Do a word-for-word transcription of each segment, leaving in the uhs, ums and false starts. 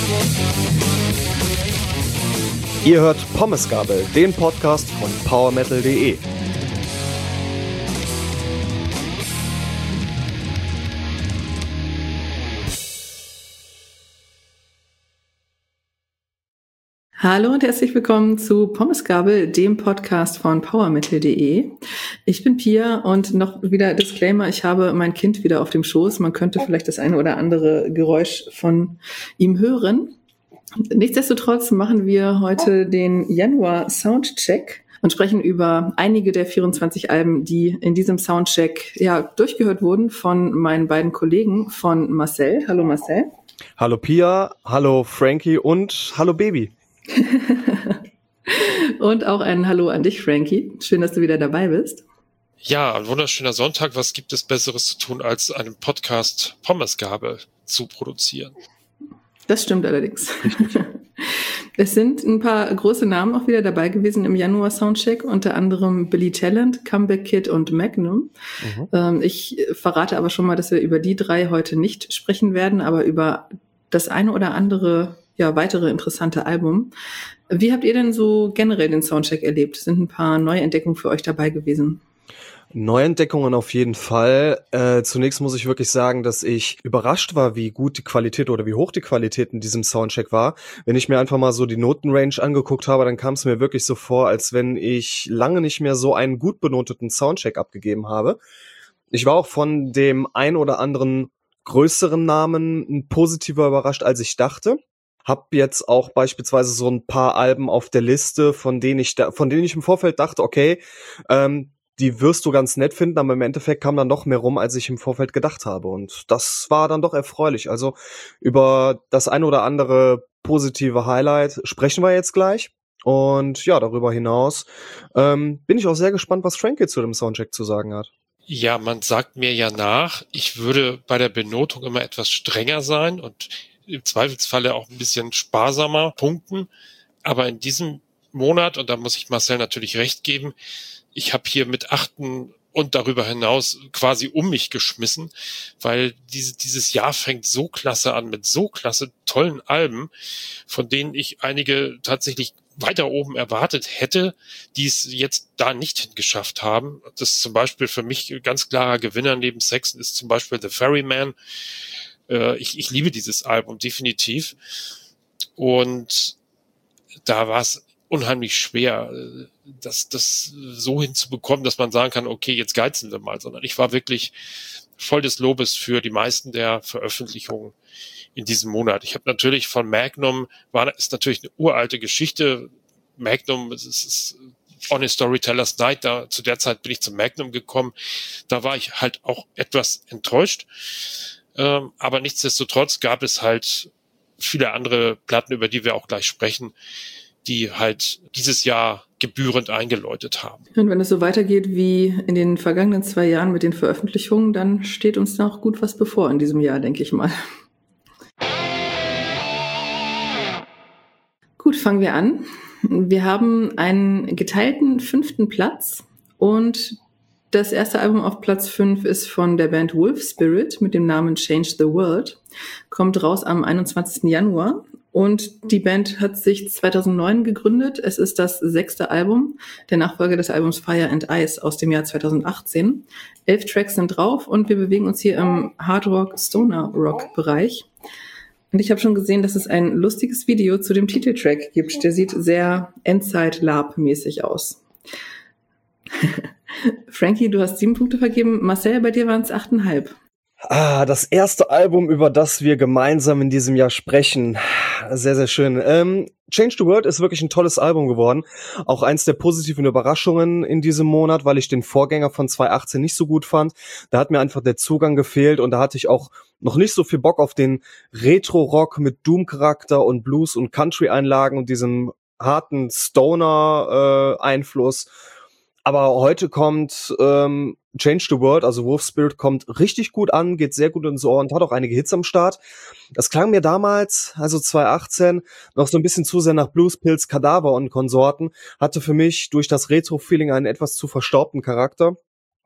Ihr hört Pommesgabel, den Podcast von power metal punkt de. Hallo und herzlich willkommen zu Pommesgabel, dem Podcast von power metal punkt de. Ich bin Pia und noch wieder Disclaimer, ich habe mein Kind wieder auf dem Schoß. Man könnte vielleicht das eine oder andere Geräusch von ihm hören. Nichtsdestotrotz machen wir heute den Januar Soundcheck und sprechen über einige der vierundzwanzig Alben, die in diesem Soundcheck ja durchgehört wurden von meinen beiden Kollegen, von Marcel. Hallo Marcel. Hallo Pia, hallo Frankie und hallo Baby. Und auch ein Hallo an dich, Frankie. Schön, dass du wieder dabei bist. Ja, ein wunderschöner Sonntag. Was gibt es Besseres zu tun, als einen Podcast Pommesgabel zu produzieren? Das stimmt allerdings. Es sind ein paar große Namen auch wieder dabei gewesen im Januar Soundcheck, unter anderem Billy Talent, Comeback Kid und Magnum. Mhm. Ähm, ich verrate aber schon mal, dass wir über die drei heute nicht sprechen werden, aber über das eine oder andere, ja, weitere interessante Album. Wie habt ihr denn so generell den Soundcheck erlebt? Sind ein paar Neuentdeckungen für euch dabei gewesen? Neuentdeckungen auf jeden Fall. Äh, zunächst muss ich wirklich sagen, dass ich überrascht war, wie gut die Qualität oder wie hoch die Qualität in diesem Soundcheck war. Wenn ich mir einfach mal so die Notenrange angeguckt habe, dann kam es mir wirklich so vor, als wenn ich lange nicht mehr so einen gut benoteten Soundcheck abgegeben habe. Ich war auch von dem ein oder anderen größeren Namen positiver überrascht, als ich dachte. Hab jetzt auch beispielsweise so ein paar Alben auf der Liste, von denen ich da, von denen ich im Vorfeld dachte, okay, ähm, die wirst du ganz nett finden, aber im Endeffekt kam dann noch mehr rum, als ich im Vorfeld gedacht habe. Und das war dann doch erfreulich. Also über das ein oder andere positive Highlight sprechen wir jetzt gleich. Und ja, darüber hinaus ähm, bin ich auch sehr gespannt, was Frankie zu dem Soundcheck zu sagen hat. Ja, man sagt mir ja nach, ich würde bei der Benotung immer etwas strenger sein und im Zweifelsfalle auch ein bisschen sparsamer punkten. Aber in diesem Monat, und da muss ich Marcel natürlich recht geben, ich habe hier mit Achten und darüber hinaus quasi um mich geschmissen, weil diese, dieses Jahr fängt so klasse an mit so klasse tollen Alben, von denen ich einige tatsächlich weiter oben erwartet hätte, die es jetzt da nicht hingeschafft haben. Das ist zum Beispiel für mich ein ganz klarer Gewinner neben Saxon ist zum Beispiel The Ferryman. Äh, ich, ich liebe dieses Album definitiv. Und da war es unheimlich schwer, das, das so hinzubekommen, dass man sagen kann, okay, jetzt geizen wir mal, sondern ich war wirklich voll des Lobes für die meisten der Veröffentlichungen in diesem Monat. Ich habe natürlich von Magnum, war ist natürlich eine uralte Geschichte. Magnum, es ist On a Storyteller's Night, da zu der Zeit bin ich zum Magnum gekommen. Da war ich halt auch etwas enttäuscht. Ähm, aber nichtsdestotrotz gab es halt viele andere Platten, über die wir auch gleich sprechen, die halt dieses Jahr gebührend eingeläutet haben. Und wenn es so weitergeht wie in den vergangenen zwei Jahren mit den Veröffentlichungen, dann steht uns noch gut was bevor in diesem Jahr, denke ich mal. Gut, fangen wir an. Wir haben einen geteilten fünften Platz und das erste Album auf Platz fünf ist von der Band Wolf Spirit mit dem Namen Change the World. Kommt raus am einundzwanzigsten Januar. Und die Band hat sich zweitausendneun gegründet. Es ist das sechste Album, der Nachfolger des Albums Fire and Ice aus dem Jahr zweitausendachtzehn. Elf Tracks sind drauf und wir bewegen uns hier im Hard Rock, Stoner Rock Bereich. Und ich habe schon gesehen, dass es ein lustiges Video zu dem Titeltrack gibt. Der sieht sehr Endzeit-Lab-mäßig aus. Frankie, du hast sieben Punkte vergeben. Marcel, bei dir waren es achteinhalb. Ah, das erste Album, über das wir gemeinsam in diesem Jahr sprechen. Sehr, sehr schön. Ähm, Change the World ist wirklich ein tolles Album geworden. Auch eins der positiven Überraschungen in diesem Monat, weil ich den Vorgänger von zweitausendachtzehn nicht so gut fand. Da hat mir einfach der Zugang gefehlt und da hatte ich auch noch nicht so viel Bock auf den Retro-Rock mit Doom-Charakter und Blues- und Country-Einlagen und diesem harten Stoner-Einfluss. Aber heute kommt ähm, Change the World, also Wolf Spirit, kommt richtig gut an, geht sehr gut ins Ohr und hat auch einige Hits am Start. Das klang mir damals, also zweitausendachtzehn, noch so ein bisschen zu sehr nach Blues, Pills, Kadaver und Konsorten, hatte für mich durch das Retro-Feeling einen etwas zu verstaubten Charakter.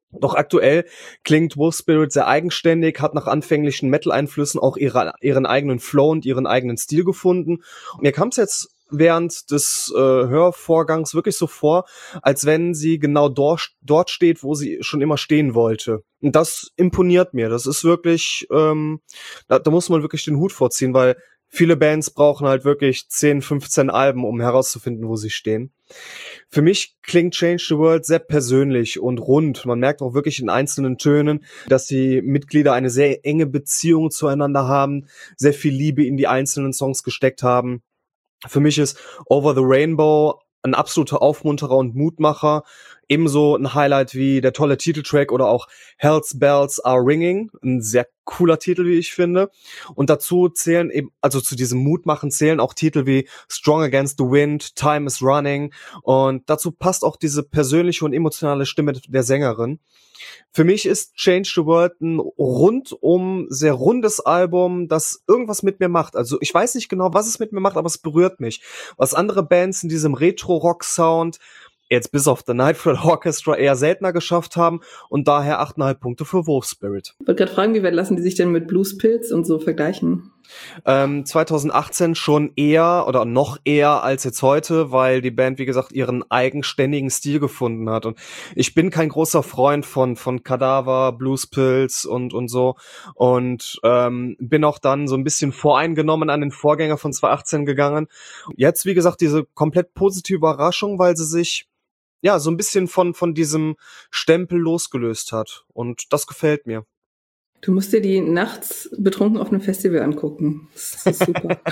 Doch aktuell klingt Wolf Spirit sehr eigenständig, hat nach anfänglichen Metal-Einflüssen auch ihre, ihren eigenen Flow und ihren eigenen Stil gefunden. Und mir kam es jetzt während des äh, Hörvorgangs wirklich so vor, als wenn sie genau dort, dort steht, wo sie schon immer stehen wollte. Und das imponiert mir. Das ist wirklich, ähm, da, da muss man wirklich den Hut vorziehen, weil viele Bands brauchen halt wirklich zehn, fünfzehn Alben, um herauszufinden, wo sie stehen. Für mich klingt Change the World sehr persönlich und rund. Man merkt auch wirklich in einzelnen Tönen, dass die Mitglieder eine sehr enge Beziehung zueinander haben, sehr viel Liebe in die einzelnen Songs gesteckt haben. Für mich ist Over the Rainbow ein absoluter Aufmunterer und Mutmacher. Ebenso ein Highlight wie der tolle Titeltrack oder auch Hell's Bells Are Ringing. Ein sehr cooler Titel, wie ich finde. Und dazu zählen eben, also zu diesem Mutmachen zählen auch Titel wie Strong Against the Wind, Time is Running. Und dazu passt auch diese persönliche und emotionale Stimme der Sängerin. Für mich ist Change the World ein rundum sehr rundes Album, das irgendwas mit mir macht. Also ich weiß nicht genau, was es mit mir macht, aber es berührt mich. Was andere Bands in diesem Retro-Rock-Sound jetzt bis auf The Nightfall Orchestra eher seltener geschafft haben und daher acht Komma fünf Punkte für Wolf Spirit. Ich wollte gerade fragen, wie weit lassen die sich denn mit Blues Pills und so vergleichen? Ähm, zwanzig achtzehn schon eher oder noch eher als jetzt heute, weil die Band, wie gesagt, ihren eigenständigen Stil gefunden hat. Und ich bin kein großer Freund von von Kadaver, Blues Pills und und so und ähm, bin auch dann so ein bisschen voreingenommen an den Vorgänger von zwanzig achtzehn gegangen. Jetzt, wie gesagt, diese komplett positive Überraschung, weil sie sich ja so ein bisschen von von diesem Stempel losgelöst hat. Und das gefällt mir. Du musst dir die nachts betrunken auf einem Festival angucken. Das ist super.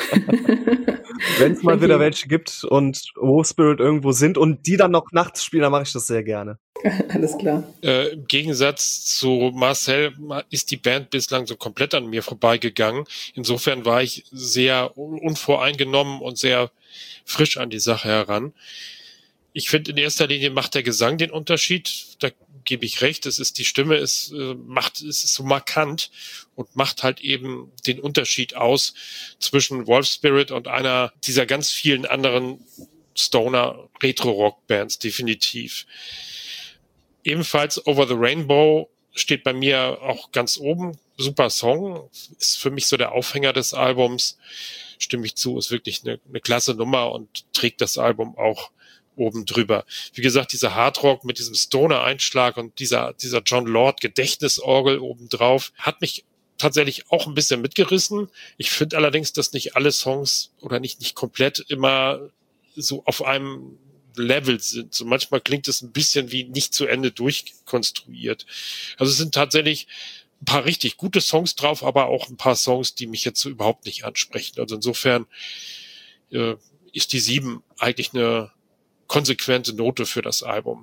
Wenn es mal wieder welche gibt und Wolf Spirit irgendwo sind und die dann noch nachts spielen, dann mache ich das sehr gerne. Alles klar. Äh, Im Gegensatz zu Marcel ist die Band bislang so komplett an mir vorbeigegangen. Insofern war ich sehr unvoreingenommen und sehr frisch an die Sache heran. Ich finde, in erster Linie macht der Gesang den Unterschied. Da gebe ich recht. Es ist die Stimme, es äh, macht, es ist so markant und macht halt eben den Unterschied aus zwischen Wolf Spirit und einer dieser ganz vielen anderen Stoner Retro-Rock-Bands, definitiv. Ebenfalls Over the Rainbow steht bei mir auch ganz oben. Super Song, ist für mich so der Aufhänger des Albums. Stimme ich zu, ist wirklich eine, eine klasse Nummer und trägt das Album auch oben drüber. Wie gesagt, dieser Hardrock mit diesem Stoner-Einschlag und dieser, dieser John Lord Gedächtnisorgel obendrauf hat mich tatsächlich auch ein bisschen mitgerissen. Ich finde allerdings, dass nicht alle Songs oder nicht, nicht komplett immer so auf einem Level sind. So manchmal klingt es ein bisschen wie nicht zu Ende durchkonstruiert. Also es sind tatsächlich ein paar richtig gute Songs drauf, aber auch ein paar Songs, die mich jetzt so überhaupt nicht ansprechen. Also insofern äh, ist die sieben eigentlich eine konsequente Note für das Album.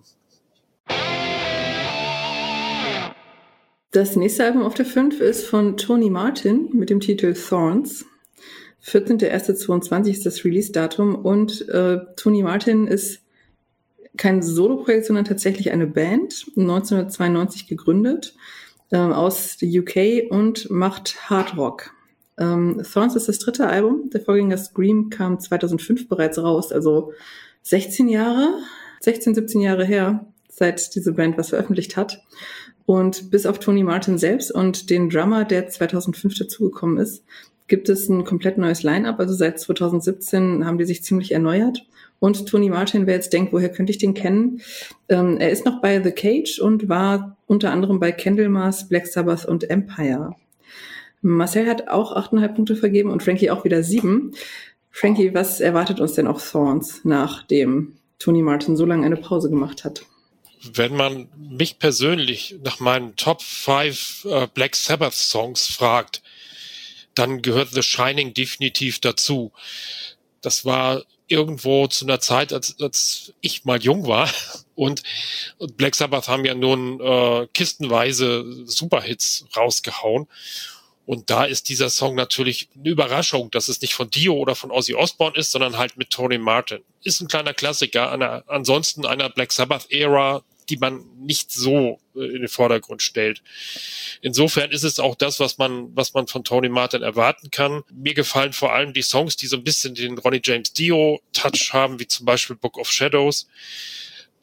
Das nächste Album auf der fünf ist von Tony Martin mit dem Titel Thorns. vierzehnter erster zweiundzwanzig ist das Release-Datum und äh, Tony Martin ist kein Soloprojekt, sondern tatsächlich eine Band, neunzehnhundertzweiundneunzig gegründet, äh, aus der U K und macht Hard Rock. Ähm, Thorns ist das dritte Album, der Vorgänger Scream kam zweitausendfünf bereits raus, also sechzehn Jahre, sechzehn, siebzehn Jahre her, seit diese Band was veröffentlicht hat. Und bis auf Tony Martin selbst und den Drummer, der zweitausendfünf dazugekommen ist, gibt es ein komplett neues Line-Up. Also seit zweitausendsiebzehn haben die sich ziemlich erneuert. Und Tony Martin, wer jetzt denkt, woher könnte ich den kennen? Ähm, er ist noch bei The Cage und war unter anderem bei Candlemas, Black Sabbath und Empire. Marcel hat auch acht Komma fünf Punkte vergeben und Frankie auch wieder sieben. Frankie, was erwartet uns denn auf Thorns, nachdem Tony Martin so lange eine Pause gemacht hat? Wenn man mich persönlich nach meinen Top fünf äh, Black Sabbath Songs fragt, dann gehört The Shining definitiv dazu. Das war irgendwo zu einer Zeit, als, als ich mal jung war. Und, und Black Sabbath haben ja nun äh, kistenweise Superhits rausgehauen. Und da ist dieser Song natürlich eine Überraschung, dass es nicht von Dio oder von Ozzy Osbourne ist, sondern halt mit Tony Martin. Ist ein kleiner Klassiker, einer, ansonsten einer Black Sabbath-Ära, die man nicht so in den Vordergrund stellt. Insofern ist es auch das, was man, was man von Tony Martin erwarten kann. Mir gefallen vor allem die Songs, die so ein bisschen den Ronnie James Dio Touch haben, wie zum Beispiel Book of Shadows.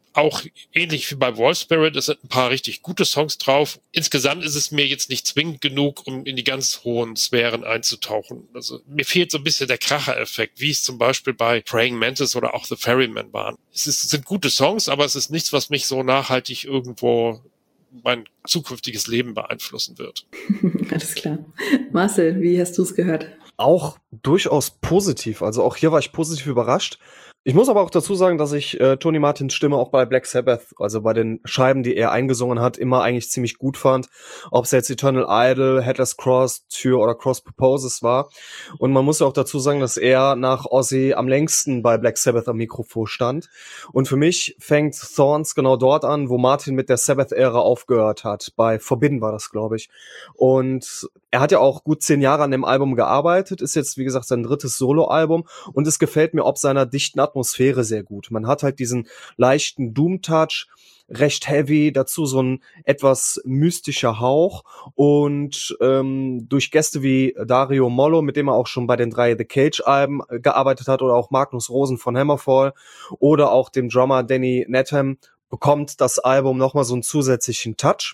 auch ähnlich wie bei Wolf Spirit, es sind ein paar richtig gute Songs drauf. Insgesamt ist es mir jetzt nicht zwingend genug, um in die ganz hohen Sphären einzutauchen. Also mir fehlt so ein bisschen der Kracher-Effekt, wie es zum Beispiel bei Praying Mantis oder auch The Ferryman waren. Es ist, es sind gute Songs, aber es ist nichts, was mich so nachhaltig irgendwo mein zukünftiges Leben beeinflussen wird. Alles klar. Marcel, wie hast du es gehört? Auch durchaus positiv. Also auch hier war ich positiv überrascht. Ich muss aber auch dazu sagen, dass ich äh, Tony Martins Stimme auch bei Black Sabbath, also bei den Scheiben, die er eingesungen hat, immer eigentlich ziemlich gut fand. Ob es jetzt Eternal Idol, Headless Cross, Tür oder Cross Purposes war. Und man muss ja auch dazu sagen, dass er nach Ozzy am längsten bei Black Sabbath am Mikrofon stand. Und für mich fängt Thorns genau dort an, wo Martin mit der Sabbath-Ära aufgehört hat. Bei Forbidden war das, glaube ich. Und er hat ja auch gut zehn Jahre an dem Album gearbeitet, ist jetzt, wie gesagt, sein drittes Solo-Album. Und es gefällt mir ob seiner dichten Atmosphäre sehr gut. Man hat halt diesen leichten Doom-Touch, recht heavy, dazu so ein etwas mystischer Hauch und ähm, durch Gäste wie Dario Mollo, mit dem er auch schon bei den drei The Cage-Alben gearbeitet hat, oder auch Magnus Rosen von Hammerfall oder auch dem Drummer Danny Netham, bekommt das Album nochmal so einen zusätzlichen Touch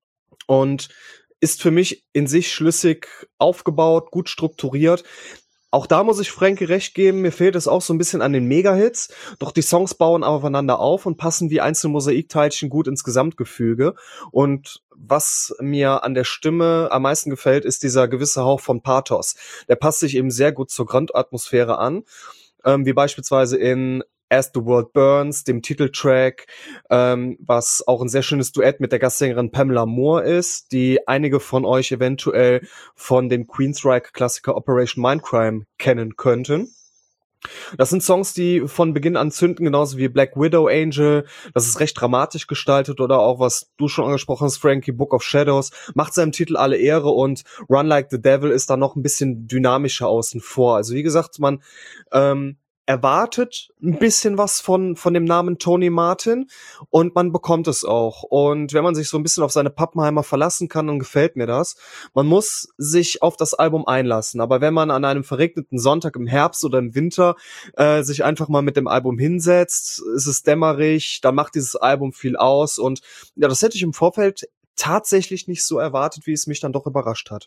und ist für mich in sich schlüssig aufgebaut, gut strukturiert. Auch da muss ich Frankie recht geben, mir fehlt es auch so ein bisschen an den Mega-Hits, doch die Songs bauen aufeinander auf und passen wie einzelne Mosaikteilchen gut ins Gesamtgefüge. Und was mir an der Stimme am meisten gefällt, ist dieser gewisse Hauch von Pathos. Der passt sich eben sehr gut zur Grundatmosphäre an, ähm, wie beispielsweise in As the World Burns, dem Titeltrack, ähm, was auch ein sehr schönes Duett mit der Gastsängerin Pamela Moore ist, die einige von euch eventuell von dem Queensryche-Klassiker Operation Mindcrime kennen könnten. Das sind Songs, die von Beginn an zünden, genauso wie Black Widow Angel. Das ist recht dramatisch gestaltet, oder auch, was du schon angesprochen hast, Frankie, Book of Shadows, macht seinem Titel alle Ehre, und Run Like the Devil ist da noch ein bisschen dynamischer außen vor. Also wie gesagt, man ähm, erwartet ein bisschen was von von dem Namen Tony Martin und man bekommt es auch. Und wenn man sich so ein bisschen auf seine Pappenheimer verlassen kann, dann gefällt mir das. Man muss sich auf das Album einlassen, aber wenn man an einem verregneten Sonntag im Herbst oder im Winter äh, sich einfach mal mit dem Album hinsetzt, ist es dämmerig, dann macht dieses Album viel aus, und ja, das hätte ich im Vorfeld tatsächlich nicht so erwartet, wie es mich dann doch überrascht hat.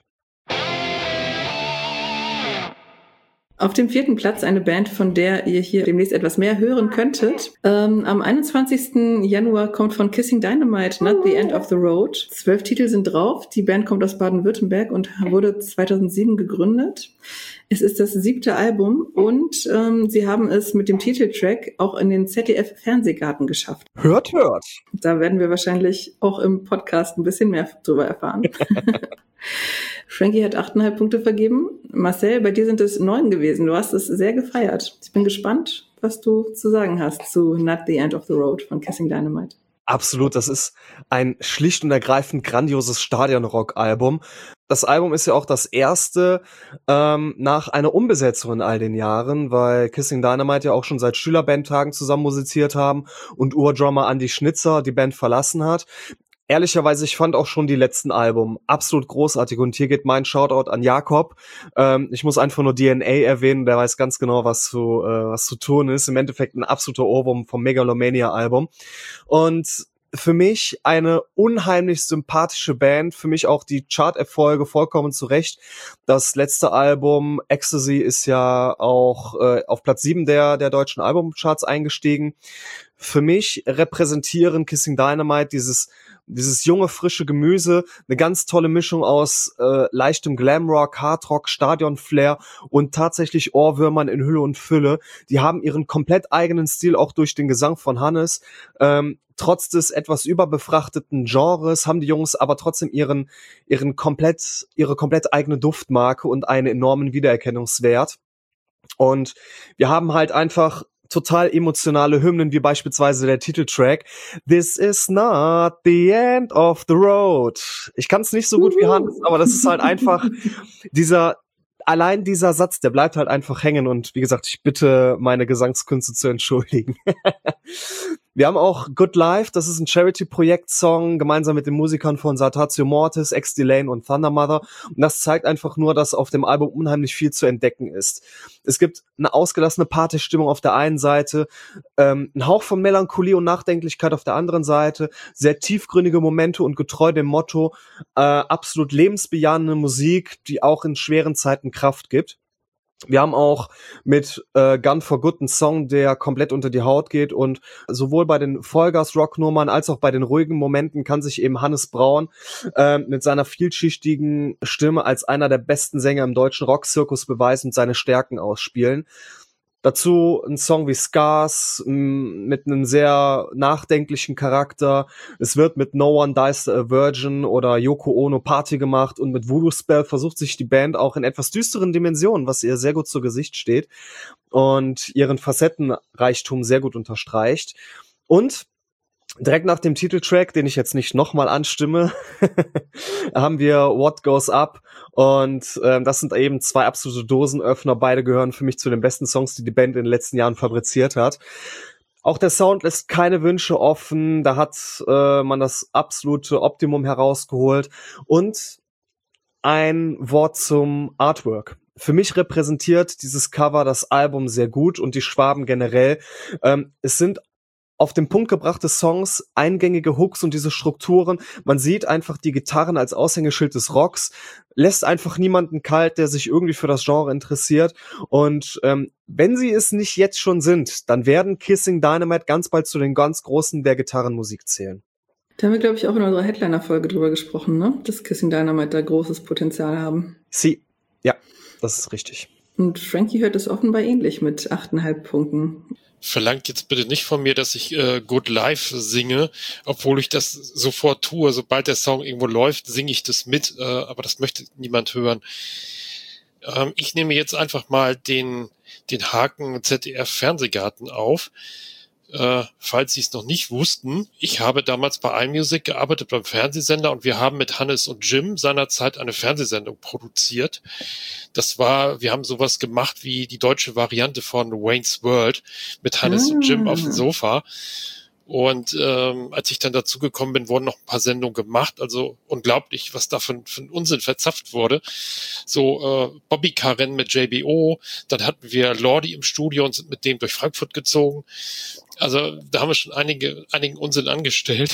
Auf dem vierten Platz eine Band, von der ihr hier demnächst etwas mehr hören könntet. Ähm, am einundzwanzigsten Januar kommt von Kissing Dynamite Not the End of the Road. Zwölf Titel sind drauf. Die Band kommt aus Baden-Württemberg und wurde zweitausendsieben gegründet. Es ist das siebte Album und ähm, sie haben es mit dem Titeltrack auch in den Z D F-Fernsehgarten geschafft. Hört, hört. Da werden wir wahrscheinlich auch im Podcast ein bisschen mehr drüber erfahren. Frankie hat achteinhalb Punkte vergeben. Marcel, bei dir sind es neun gewesen. Du hast es sehr gefeiert. Ich bin gespannt, was du zu sagen hast zu Not the End of the Road von Kissing Dynamite. Absolut, das ist ein schlicht und ergreifend grandioses Stadionrock-Album. Das Album ist ja auch das erste ähm, nach einer Umbesetzung in all den Jahren, weil Kissing Dynamite ja auch schon seit Schülerbandtagen zusammen musiziert haben und Urdrummer Andy Schnitzer die Band verlassen hat. Ehrlicherweise, ich fand auch schon die letzten Alben absolut großartig, und hier geht mein Shoutout an Jakob. Ähm, ich muss einfach nur D N A erwähnen, der weiß ganz genau, was zu, äh, was zu tun ist. Im Endeffekt ein absoluter Ohrwurm vom Megalomania-Album. Und für mich eine unheimlich sympathische Band, für mich auch die Chart-Erfolge vollkommen zurecht. Das letzte Album, Ecstasy, ist ja auch äh, auf Platz sieben der, der deutschen Albumcharts eingestiegen. Für mich repräsentieren Kissing Dynamite dieses dieses junge, frische Gemüse, eine ganz tolle Mischung aus äh, leichtem Glamrock, Hardrock, Stadion-Flair und tatsächlich Ohrwürmern in Hülle und Fülle. Die haben ihren komplett eigenen Stil, auch durch den Gesang von Hannes. Ähm, trotz des etwas überbefrachteten Genres haben die Jungs aber trotzdem ihren ihren komplett ihre komplett eigene Duftmarke und einen enormen Wiedererkennungswert. Und wir haben halt einfach total emotionale Hymnen, wie beispielsweise der Titeltrack This is not the end of the road. Ich kann es nicht so gut wie Hans, aber das ist halt einfach dieser, allein dieser Satz, der bleibt halt einfach hängen, und wie gesagt, ich bitte meine Gesangskünste zu entschuldigen. Wir haben auch Good Life, das ist ein Charity-Projekt-Song, gemeinsam mit den Musikern von Sartatio Mortis, X-Delane und Thunder Mother. Und das zeigt einfach nur, dass auf dem Album unheimlich viel zu entdecken ist. Es gibt eine ausgelassene Partystimmung auf der einen Seite, ähm, ein Hauch von Melancholie und Nachdenklichkeit auf der anderen Seite, sehr tiefgründige Momente und getreu dem Motto, äh, absolut lebensbejahende Musik, die auch in schweren Zeiten Kraft gibt. Wir haben auch mit äh, Gun for Good einen Song, der komplett unter die Haut geht, und sowohl bei den Vollgas-Rock-Nummern als auch bei den ruhigen Momenten kann sich eben Hannes Braun äh, mit seiner vielschichtigen Stimme als einer der besten Sänger im deutschen Rock-Zirkus beweisen und seine Stärken ausspielen. Dazu ein Song wie Scars m, mit einem sehr nachdenklichen Charakter. Es wird mit No One Dies a Virgin oder Yoko Ono Party gemacht, und mit Voodoo Spell versucht sich die Band auch in etwas düsteren Dimensionen, was ihr sehr gut zu Gesicht steht und ihren Facettenreichtum sehr gut unterstreicht. Und direkt nach dem Titeltrack, den ich jetzt nicht nochmal anstimme, haben wir What Goes Up, und äh, das sind eben zwei absolute Dosenöffner. Beide gehören für mich zu den besten Songs, die die Band in den letzten Jahren fabriziert hat. Auch der Sound lässt keine Wünsche offen, da hat äh, man das absolute Optimum herausgeholt. Und ein Wort zum Artwork. Für mich repräsentiert dieses Cover das Album sehr gut und die Schwaben generell. Ähm, es sind auf den Punkt gebrachte Songs, eingängige Hooks und diese Strukturen. Man sieht einfach die Gitarren als Aushängeschild des Rocks, lässt einfach niemanden kalt, der sich irgendwie für das Genre interessiert. Und ähm, wenn sie es nicht jetzt schon sind, dann werden Kissing Dynamite ganz bald zu den ganz Großen der Gitarrenmusik zählen. Da haben wir, glaube ich, auch in unserer Headliner-Folge drüber gesprochen, ne? Dass Kissing Dynamite da großes Potenzial haben. Sie, ja, das ist richtig. Und Frankie hört es offenbar ähnlich mit achteinhalb Punkten. Verlangt jetzt bitte nicht von mir, dass ich äh, Good Life singe, obwohl ich das sofort tue. Sobald der Song irgendwo läuft, singe ich das mit, äh, aber das möchte niemand hören. Ähm, ich nehme jetzt einfach mal den, den Haken Z D F-Fernsehgarten auf. Äh, falls Sie es noch nicht wussten, ich habe damals bei iMusic gearbeitet beim Fernsehsender, und wir haben mit Hannes und Jim seinerzeit eine Fernsehsendung produziert. Das war, wir haben sowas gemacht wie die deutsche Variante von Wayne's World mit Hannes ah. und Jim auf dem Sofa. Und ähm, als ich dann dazu gekommen bin, wurden noch ein paar Sendungen gemacht. Also unglaublich, was da für, für ein Unsinn verzapft wurde. So äh, Bobbycar-Rennen mit J B O. Dann hatten wir Lordi im Studio und sind mit dem durch Frankfurt gezogen. Also da haben wir schon einige einigen Unsinn angestellt.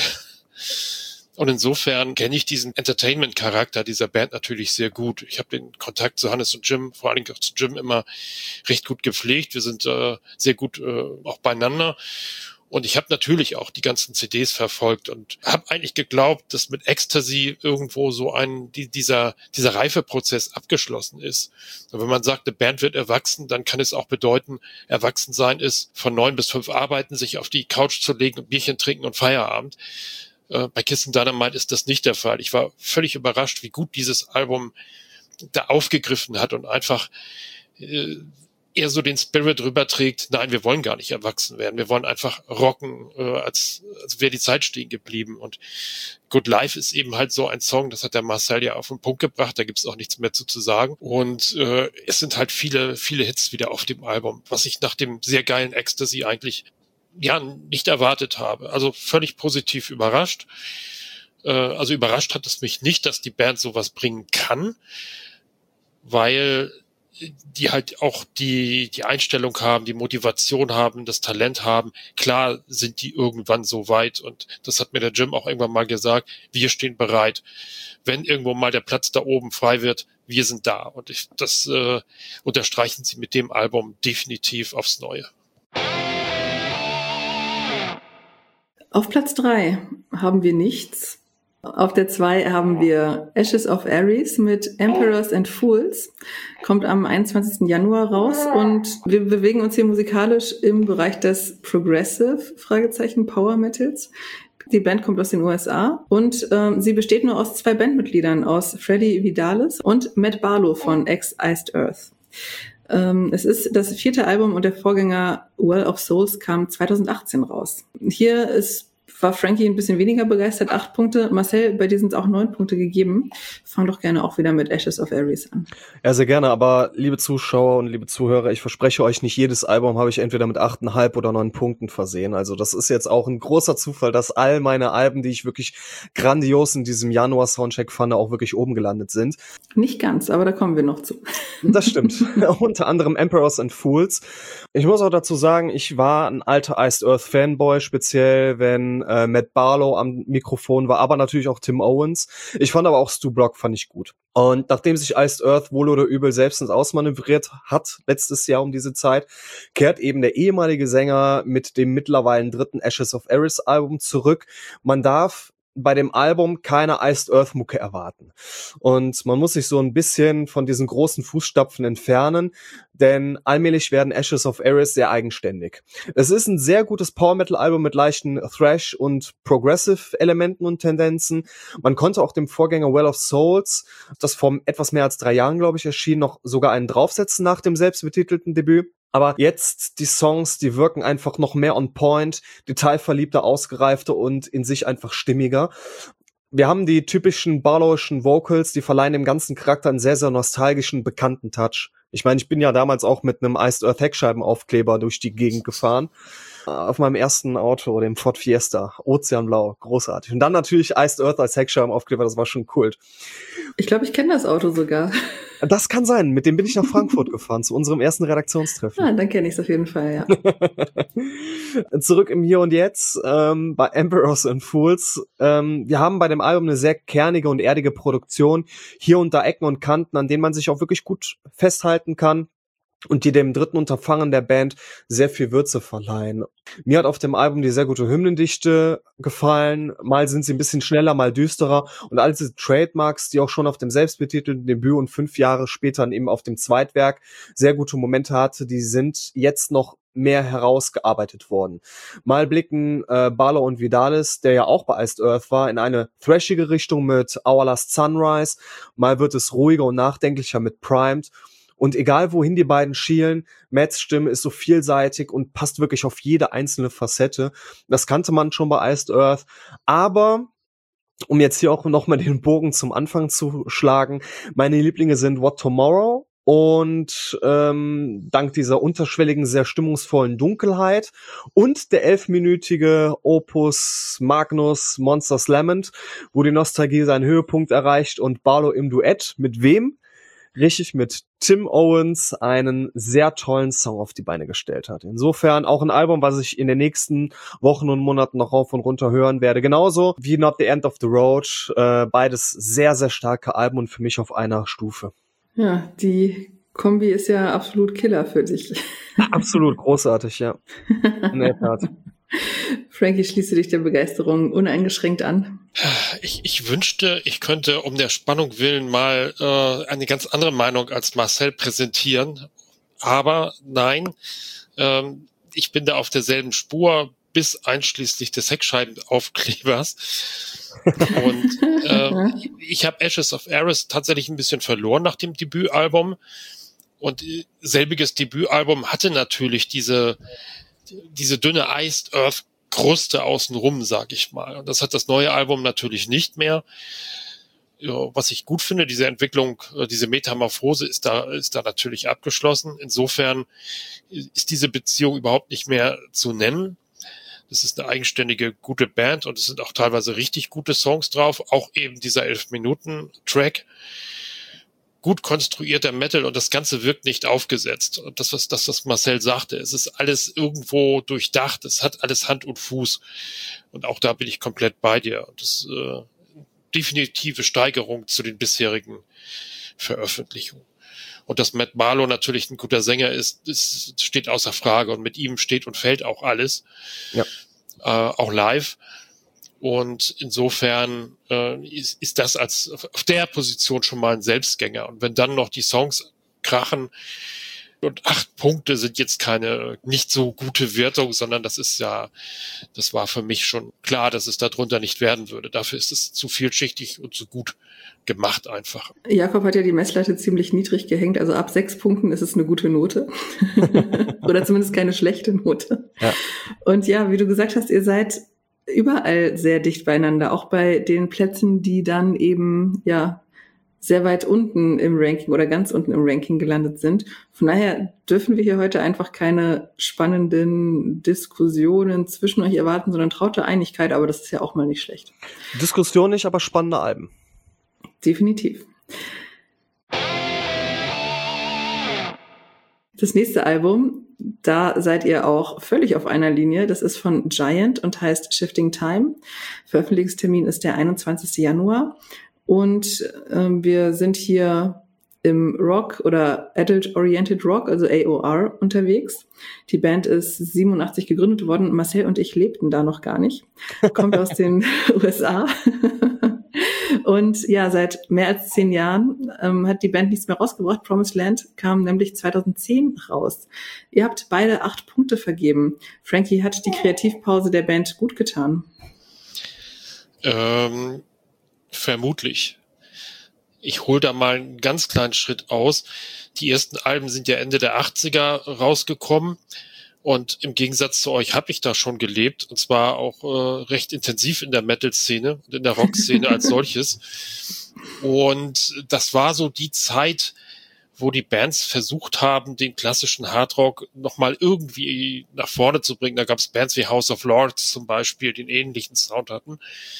Und insofern kenne ich diesen Entertainment-Charakter dieser Band natürlich sehr gut. Ich habe den Kontakt zu Hannes und Jim, vor allen Dingen auch zu Jim, immer recht gut gepflegt. Wir sind äh, sehr gut äh, auch beieinander. Und ich habe natürlich auch die ganzen C Ds verfolgt und habe eigentlich geglaubt, dass mit Ecstasy irgendwo so ein die, dieser dieser Reifeprozess abgeschlossen ist. Und wenn man sagt, eine Band wird erwachsen, dann kann es auch bedeuten, erwachsen sein ist, von neun bis fünf arbeiten, sich auf die Couch zu legen und Bierchen trinken und Feierabend. Äh, bei Kissing Dynamite ist das nicht der Fall. Ich war völlig überrascht, wie gut dieses Album da aufgegriffen hat und einfach äh, eher so den Spirit rüberträgt, nein, wir wollen gar nicht erwachsen werden, wir wollen einfach rocken, äh, als, als wäre die Zeit stehen geblieben. Und Good Life ist eben halt so ein Song, das hat der Marcel ja auf den Punkt gebracht, da gibt's auch nichts mehr zu, zu sagen. Und äh, es sind halt viele, viele Hits wieder auf dem Album, was ich nach dem sehr geilen Ecstasy eigentlich ja nicht erwartet habe. Also völlig positiv überrascht. Äh, also überrascht hat es mich nicht, dass die Band sowas bringen kann, weil die halt auch die die Einstellung haben, die Motivation haben, das Talent haben. Klar sind die irgendwann so weit, und das hat mir der Jim auch irgendwann mal gesagt, wir stehen bereit. Wenn irgendwo mal der Platz da oben frei wird, wir sind da. Und ich, das äh, unterstreichen sie mit dem Album definitiv aufs Neue. Auf Platz drei haben wir nichts. Auf der zwei haben wir Ashes of Ares mit Emperors and Fools. Kommt am einundzwanzigsten Januar raus, und wir bewegen uns hier musikalisch im Bereich des Progressive, Fragezeichen, Power Metals. Die Band kommt aus den U S A, und ähm, sie besteht nur aus zwei Bandmitgliedern, aus Freddie Vidalis und Matt Barlow von Ex-Iced Earth. Ähm, es ist das vierte Album, und der Vorgänger Well of Souls kam zweitausendachtzehn raus. Hier ist war Frankie ein bisschen weniger begeistert, acht Punkte. Marcel, bei dir sind auch neun Punkte gegeben. Fang doch gerne auch wieder mit Ashes of Ares an. Ja, sehr gerne, aber liebe Zuschauer und liebe Zuhörer, ich verspreche euch, nicht jedes Album habe ich entweder mit achteinhalb oder neun Punkten versehen. Also das ist jetzt auch ein großer Zufall, dass all meine Alben, die ich wirklich grandios in diesem Januar-Soundcheck fand, auch wirklich oben gelandet sind. Nicht ganz, aber da kommen wir noch zu. Das stimmt. Unter anderem Emperors and Fools. Ich muss auch dazu sagen, ich war ein alter Iced Earth Fanboy, speziell wenn äh, Matt Barlow am Mikrofon war, aber natürlich auch Tim Owens. Ich fand aber auch Stu Block fand ich gut. Und nachdem sich Iced Earth wohl oder übel selbst ins Ausmanövriert hat, letztes Jahr um diese Zeit, kehrt eben der ehemalige Sänger mit dem mittlerweile dritten Ashes of Ares Album zurück. Man darf bei dem Album keine Iced Earth Mucke erwarten. Und man muss sich so ein bisschen von diesen großen Fußstapfen entfernen, denn allmählich werden Ashes of Ares sehr eigenständig. Es ist ein sehr gutes Power Metal Album mit leichten Thrash und Progressive Elementen und Tendenzen. Man konnte auch dem Vorgänger Well of Souls, das vor etwas mehr als drei Jahren, glaube ich, erschien, noch sogar einen draufsetzen nach dem selbstbetitelten Debüt. Aber jetzt die Songs, die wirken einfach noch mehr on point, detailverliebter, ausgereifter und in sich einfach stimmiger. Wir haben die typischen barlowischen Vocals, die verleihen dem ganzen Charakter einen sehr, sehr nostalgischen, bekannten Touch. Ich meine, ich bin ja damals auch mit einem Iced Earth Heckscheibenaufkleber durch die Gegend gefahren. Auf meinem ersten Auto, dem Ford Fiesta, Ozeanblau, großartig. Und dann natürlich Iced Earth als Heckscheibenaufkleber, das war schon Kult. Ich glaube, ich kenne das Auto sogar. Das kann sein, mit dem bin ich nach Frankfurt gefahren, zu unserem ersten Redaktionstreffen. Ah, dann kenne ich es auf jeden Fall, ja. Zurück im Hier und Jetzt, ähm, bei Emperors and Fools. Ähm, wir haben bei dem Album eine sehr kernige und erdige Produktion. Hier und da Ecken und Kanten, an denen man sich auch wirklich gut festhalten kann. Und die dem dritten Unterfangen der Band sehr viel Würze verleihen. Mir hat auf dem Album die sehr gute Hymnendichte gefallen. Mal sind sie ein bisschen schneller, mal düsterer. Und all diese Trademarks, die auch schon auf dem selbstbetitelten Debüt und fünf Jahre später eben auf dem Zweitwerk sehr gute Momente hatte, die sind jetzt noch mehr herausgearbeitet worden. Mal blicken äh, Barlow und Vidalis, der ja auch bei Iced Earth war, in eine thrashige Richtung mit Our Last Sunrise. Mal wird es ruhiger und nachdenklicher mit Primed. Und egal, wohin die beiden schielen, Matts Stimme ist so vielseitig und passt wirklich auf jede einzelne Facette. Das kannte man schon bei Iced Earth. Aber, um jetzt hier auch nochmal den Bogen zum Anfang zu schlagen, meine Lieblinge sind What Tomorrow und ähm, dank dieser unterschwelligen, sehr stimmungsvollen Dunkelheit und der elfminütige Opus Magnus Monsters Lament, wo die Nostalgie seinen Höhepunkt erreicht und Barlow im Duett. Mit wem? Richtig, mit Tim Owens einen sehr tollen Song auf die Beine gestellt hat. Insofern auch ein Album, was ich in den nächsten Wochen und Monaten noch rauf und runter hören werde. Genauso wie Not the End of the Road. Äh, beides sehr, sehr starke Alben und für mich auf einer Stufe. Ja, die Kombi ist ja absolut Killer für dich. Absolut großartig, ja. In der Tat. Frankie, schließe dich der Begeisterung uneingeschränkt an. Ich, ich wünschte, ich könnte um der Spannung willen mal äh, eine ganz andere Meinung als Marcel präsentieren. Aber nein, ähm, ich bin da auf derselben Spur bis einschließlich des Heckscheibenaufklebers. Und äh, ich habe Ashes of Ares tatsächlich ein bisschen verloren nach dem Debütalbum. Und selbiges Debütalbum hatte natürlich diese diese dünne Iced Earth Kruste außenrum, sag ich mal. Und das hat das neue Album natürlich nicht mehr. Ja, was ich gut finde, diese Entwicklung, diese Metamorphose ist da, ist da natürlich abgeschlossen. Insofern ist diese Beziehung überhaupt nicht mehr zu nennen. Das ist eine eigenständige, gute Band und es sind auch teilweise richtig gute Songs drauf. Auch eben dieser elf-Minuten-Track. Gut konstruierter Metal und das Ganze wirkt nicht aufgesetzt. Und das, was das, was Marcel sagte, es ist alles irgendwo durchdacht, es hat alles Hand und Fuß. Und auch da bin ich komplett bei dir. Und das ist äh, definitive Steigerung zu den bisherigen Veröffentlichungen. Und dass Matt Barlow natürlich ein guter Sänger ist, das steht außer Frage. Und mit ihm steht und fällt auch alles. Ja. Äh, auch live. Und insofern äh, ist, ist das als auf der Position schon mal ein Selbstgänger. Und wenn dann noch die Songs krachen und acht Punkte sind jetzt keine nicht so gute Wertung, sondern das ist ja, das war für mich schon klar, dass es darunter nicht werden würde. Dafür ist es zu vielschichtig und zu gut gemacht einfach. Jakob hat ja die Messlatte ziemlich niedrig gehängt, also ab sechs Punkten ist es eine gute Note. Oder zumindest keine schlechte Note. Ja. Und ja, wie du gesagt hast, ihr seid überall sehr dicht beieinander, auch bei den Plätzen, die dann eben, ja, sehr weit unten im Ranking oder ganz unten im Ranking gelandet sind. Von daher dürfen wir hier heute einfach keine spannenden Diskussionen zwischen euch erwarten, sondern traute Einigkeit, aber das ist ja auch mal nicht schlecht. Diskussion nicht, aber spannende Alben. Definitiv. Das nächste Album, da seid ihr auch völlig auf einer Linie. Das ist von Giant und heißt Shifting Time. Veröffentlichungstermin ist der einundzwanzigsten Januar. Und ähm, wir sind hier im Rock oder Adult Oriented Rock, also A O R, unterwegs. Die Band ist siebenundachtzig gegründet worden. Marcel und ich lebten da noch gar nicht. Kommt aus den U S A. Und ja, seit mehr als zehn Jahren ähm, hat die Band nichts mehr rausgebracht. Promised Land kam nämlich zweitausendzehn raus. Ihr habt beide acht Punkte vergeben. Frankie, hat die Kreativpause der Band gut getan? Ähm... Vermutlich. Ich hole da mal einen ganz kleinen Schritt aus. Die ersten Alben sind ja Ende der achtziger rausgekommen und im Gegensatz zu euch habe ich da schon gelebt und zwar auch äh, recht intensiv in der Metal-Szene und in der Rock-Szene als solches. Und das war so die Zeit, wo die Bands versucht haben, den klassischen Hardrock nochmal irgendwie nach vorne zu bringen. Da gab es Bands wie House of Lords zum Beispiel, die einen ähnlichen Sound hatten.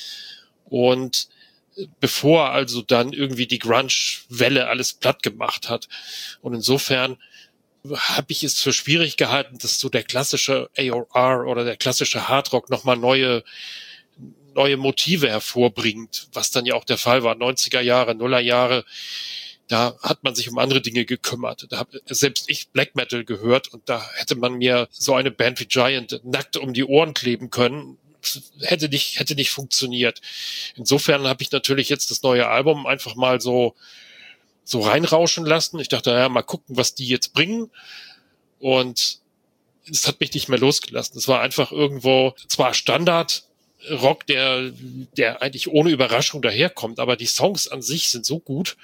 Und bevor also dann irgendwie die Grunge-Welle alles platt gemacht hat. Und insofern habe ich es für schwierig gehalten, dass so der klassische A O R oder der klassische Hardrock nochmal neue neue Motive hervorbringt, was dann ja auch der Fall war. neunziger Jahre, Nuller Jahre, da hat man sich um andere Dinge gekümmert. Da habe selbst ich Black Metal gehört und da hätte man mir so eine Band wie Giant nackt um die Ohren kleben können. hätte nicht hätte nicht funktioniert. Insofern habe ich natürlich jetzt das neue Album einfach mal so so reinrauschen lassen. Ich dachte, ja, mal gucken, was die jetzt bringen. Und es hat mich nicht mehr losgelassen. Es war einfach irgendwo zwar Standard Rock, der der eigentlich ohne Überraschung daherkommt, aber die Songs an sich sind so gut,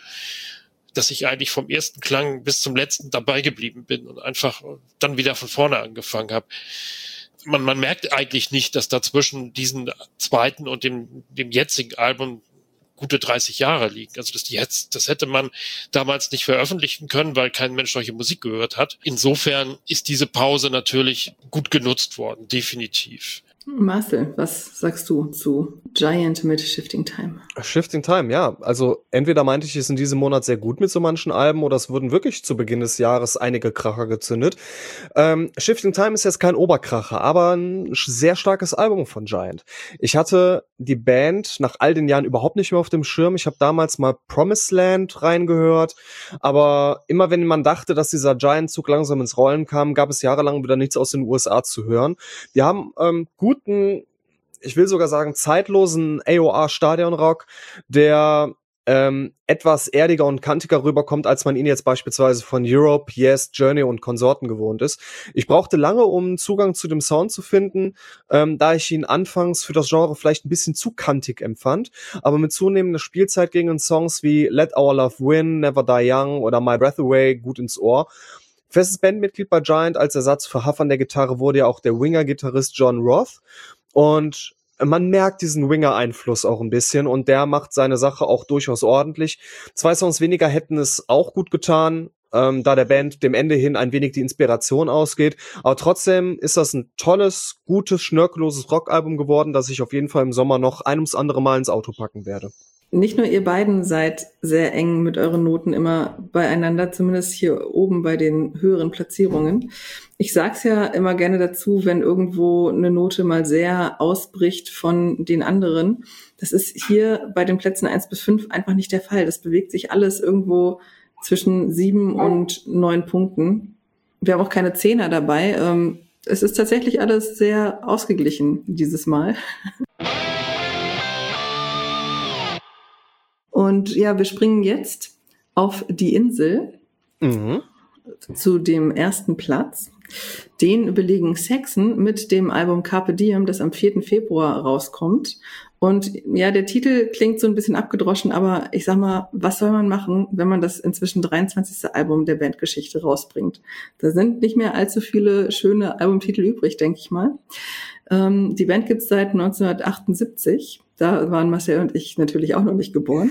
dass ich eigentlich vom ersten Klang bis zum letzten dabei geblieben bin und einfach dann wieder von vorne angefangen habe. Man, man merkt eigentlich nicht, dass da zwischen diesem zweiten und dem, dem jetzigen Album gute dreißig Jahre liegen. Also das, die jetzt, das hätte man damals nicht veröffentlichen können, weil kein Mensch solche Musik gehört hat. Insofern ist diese Pause natürlich gut genutzt worden, definitiv. Marcel, was sagst du zu Giant mit Shifting Time? Shifting Time, ja. Also entweder meinte ich es in diesem Monat sehr gut mit so manchen Alben oder es wurden wirklich zu Beginn des Jahres einige Kracher gezündet. Ähm, Shifting Time ist jetzt kein Oberkracher, aber ein sehr starkes Album von Giant. Ich hatte die Band nach all den Jahren überhaupt nicht mehr auf dem Schirm. Ich habe damals mal Promised Land reingehört, aber immer wenn man dachte, dass dieser Giant-Zug langsam ins Rollen kam, gab es jahrelang wieder nichts aus den U S A zu hören. Die haben ähm, guten, ich will sogar sagen, zeitlosen A O R-Stadionrock, der ähm, etwas erdiger und kantiger rüberkommt, als man ihn jetzt beispielsweise von Europe, Yes, Journey und Konsorten gewohnt ist. Ich brauchte lange, um Zugang zu dem Sound zu finden, ähm, da ich ihn anfangs für das Genre vielleicht ein bisschen zu kantig empfand, aber mit zunehmender Spielzeit gingen Songs wie Let Our Love Win, Never Die Young oder My Breath Away gut ins Ohr. Festes Bandmitglied bei Giant als Ersatz für Huff an der Gitarre wurde ja auch der Winger-Gitarrist John Roth. Und man merkt diesen Winger-Einfluss auch ein bisschen und der macht seine Sache auch durchaus ordentlich. Zwei Songs weniger hätten es auch gut getan, ähm, da der Band dem Ende hin ein wenig die Inspiration ausgeht. Aber trotzdem ist das ein tolles, gutes, schnörkelloses Rockalbum geworden, das ich auf jeden Fall im Sommer noch ein ums andere Mal ins Auto packen werde. Nicht nur ihr beiden seid sehr eng mit euren Noten immer beieinander, zumindest hier oben bei den höheren Platzierungen. Ich sag's ja immer gerne dazu, wenn irgendwo eine Note mal sehr ausbricht von den anderen. Das ist hier bei den Plätzen eins bis fünf einfach nicht der Fall. Das bewegt sich alles irgendwo zwischen sieben und neun Punkten. Wir haben auch keine Zehner dabei. Es ist tatsächlich alles sehr ausgeglichen dieses Mal. Und ja, wir springen jetzt auf die Insel mhm. zu dem ersten Platz. Den belegen Saxon mit dem Album Carpe Diem, das am vierten Februar rauskommt. Und ja, der Titel klingt so ein bisschen abgedroschen, aber ich sag mal, was soll man machen, wenn man das inzwischen dreiundzwanzigste Album der Bandgeschichte rausbringt? Da sind nicht mehr allzu viele schöne Albumtitel übrig, denke ich mal. Ähm, die Band gibt's seit neunzehnhundertachtundsiebzig. Da waren Marcel und ich natürlich auch noch nicht geboren.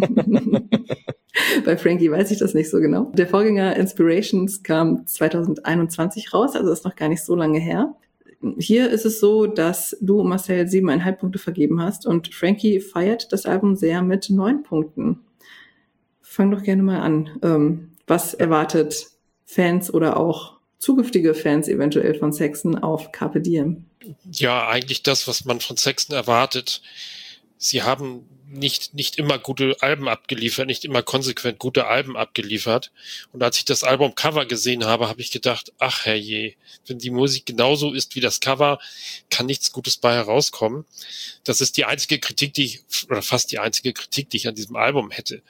Bei Frankie weiß ich das nicht so genau. Der Vorgänger Inspirations kam zweitausendeinundzwanzig raus, also ist noch gar nicht so lange her. Hier ist es so, dass du, Marcel, siebeneinhalb Punkte vergeben hast und Frankie feiert das Album sehr mit neun Punkten. Fang doch gerne mal an. Ähm, was erwartet Fans oder auch zukünftige Fans eventuell von Saxon auf Carpe Diem? Ja, eigentlich das, was man von Saxon erwartet. Sie haben nicht nicht immer gute Alben abgeliefert, nicht immer konsequent gute Alben abgeliefert. Und als ich das Albumcover gesehen habe, habe ich gedacht, ach herrje, wenn die Musik genauso ist wie das Cover, kann nichts Gutes bei herauskommen. Das ist die einzige Kritik, die ich, oder fast die einzige Kritik, die ich an diesem Album hätte.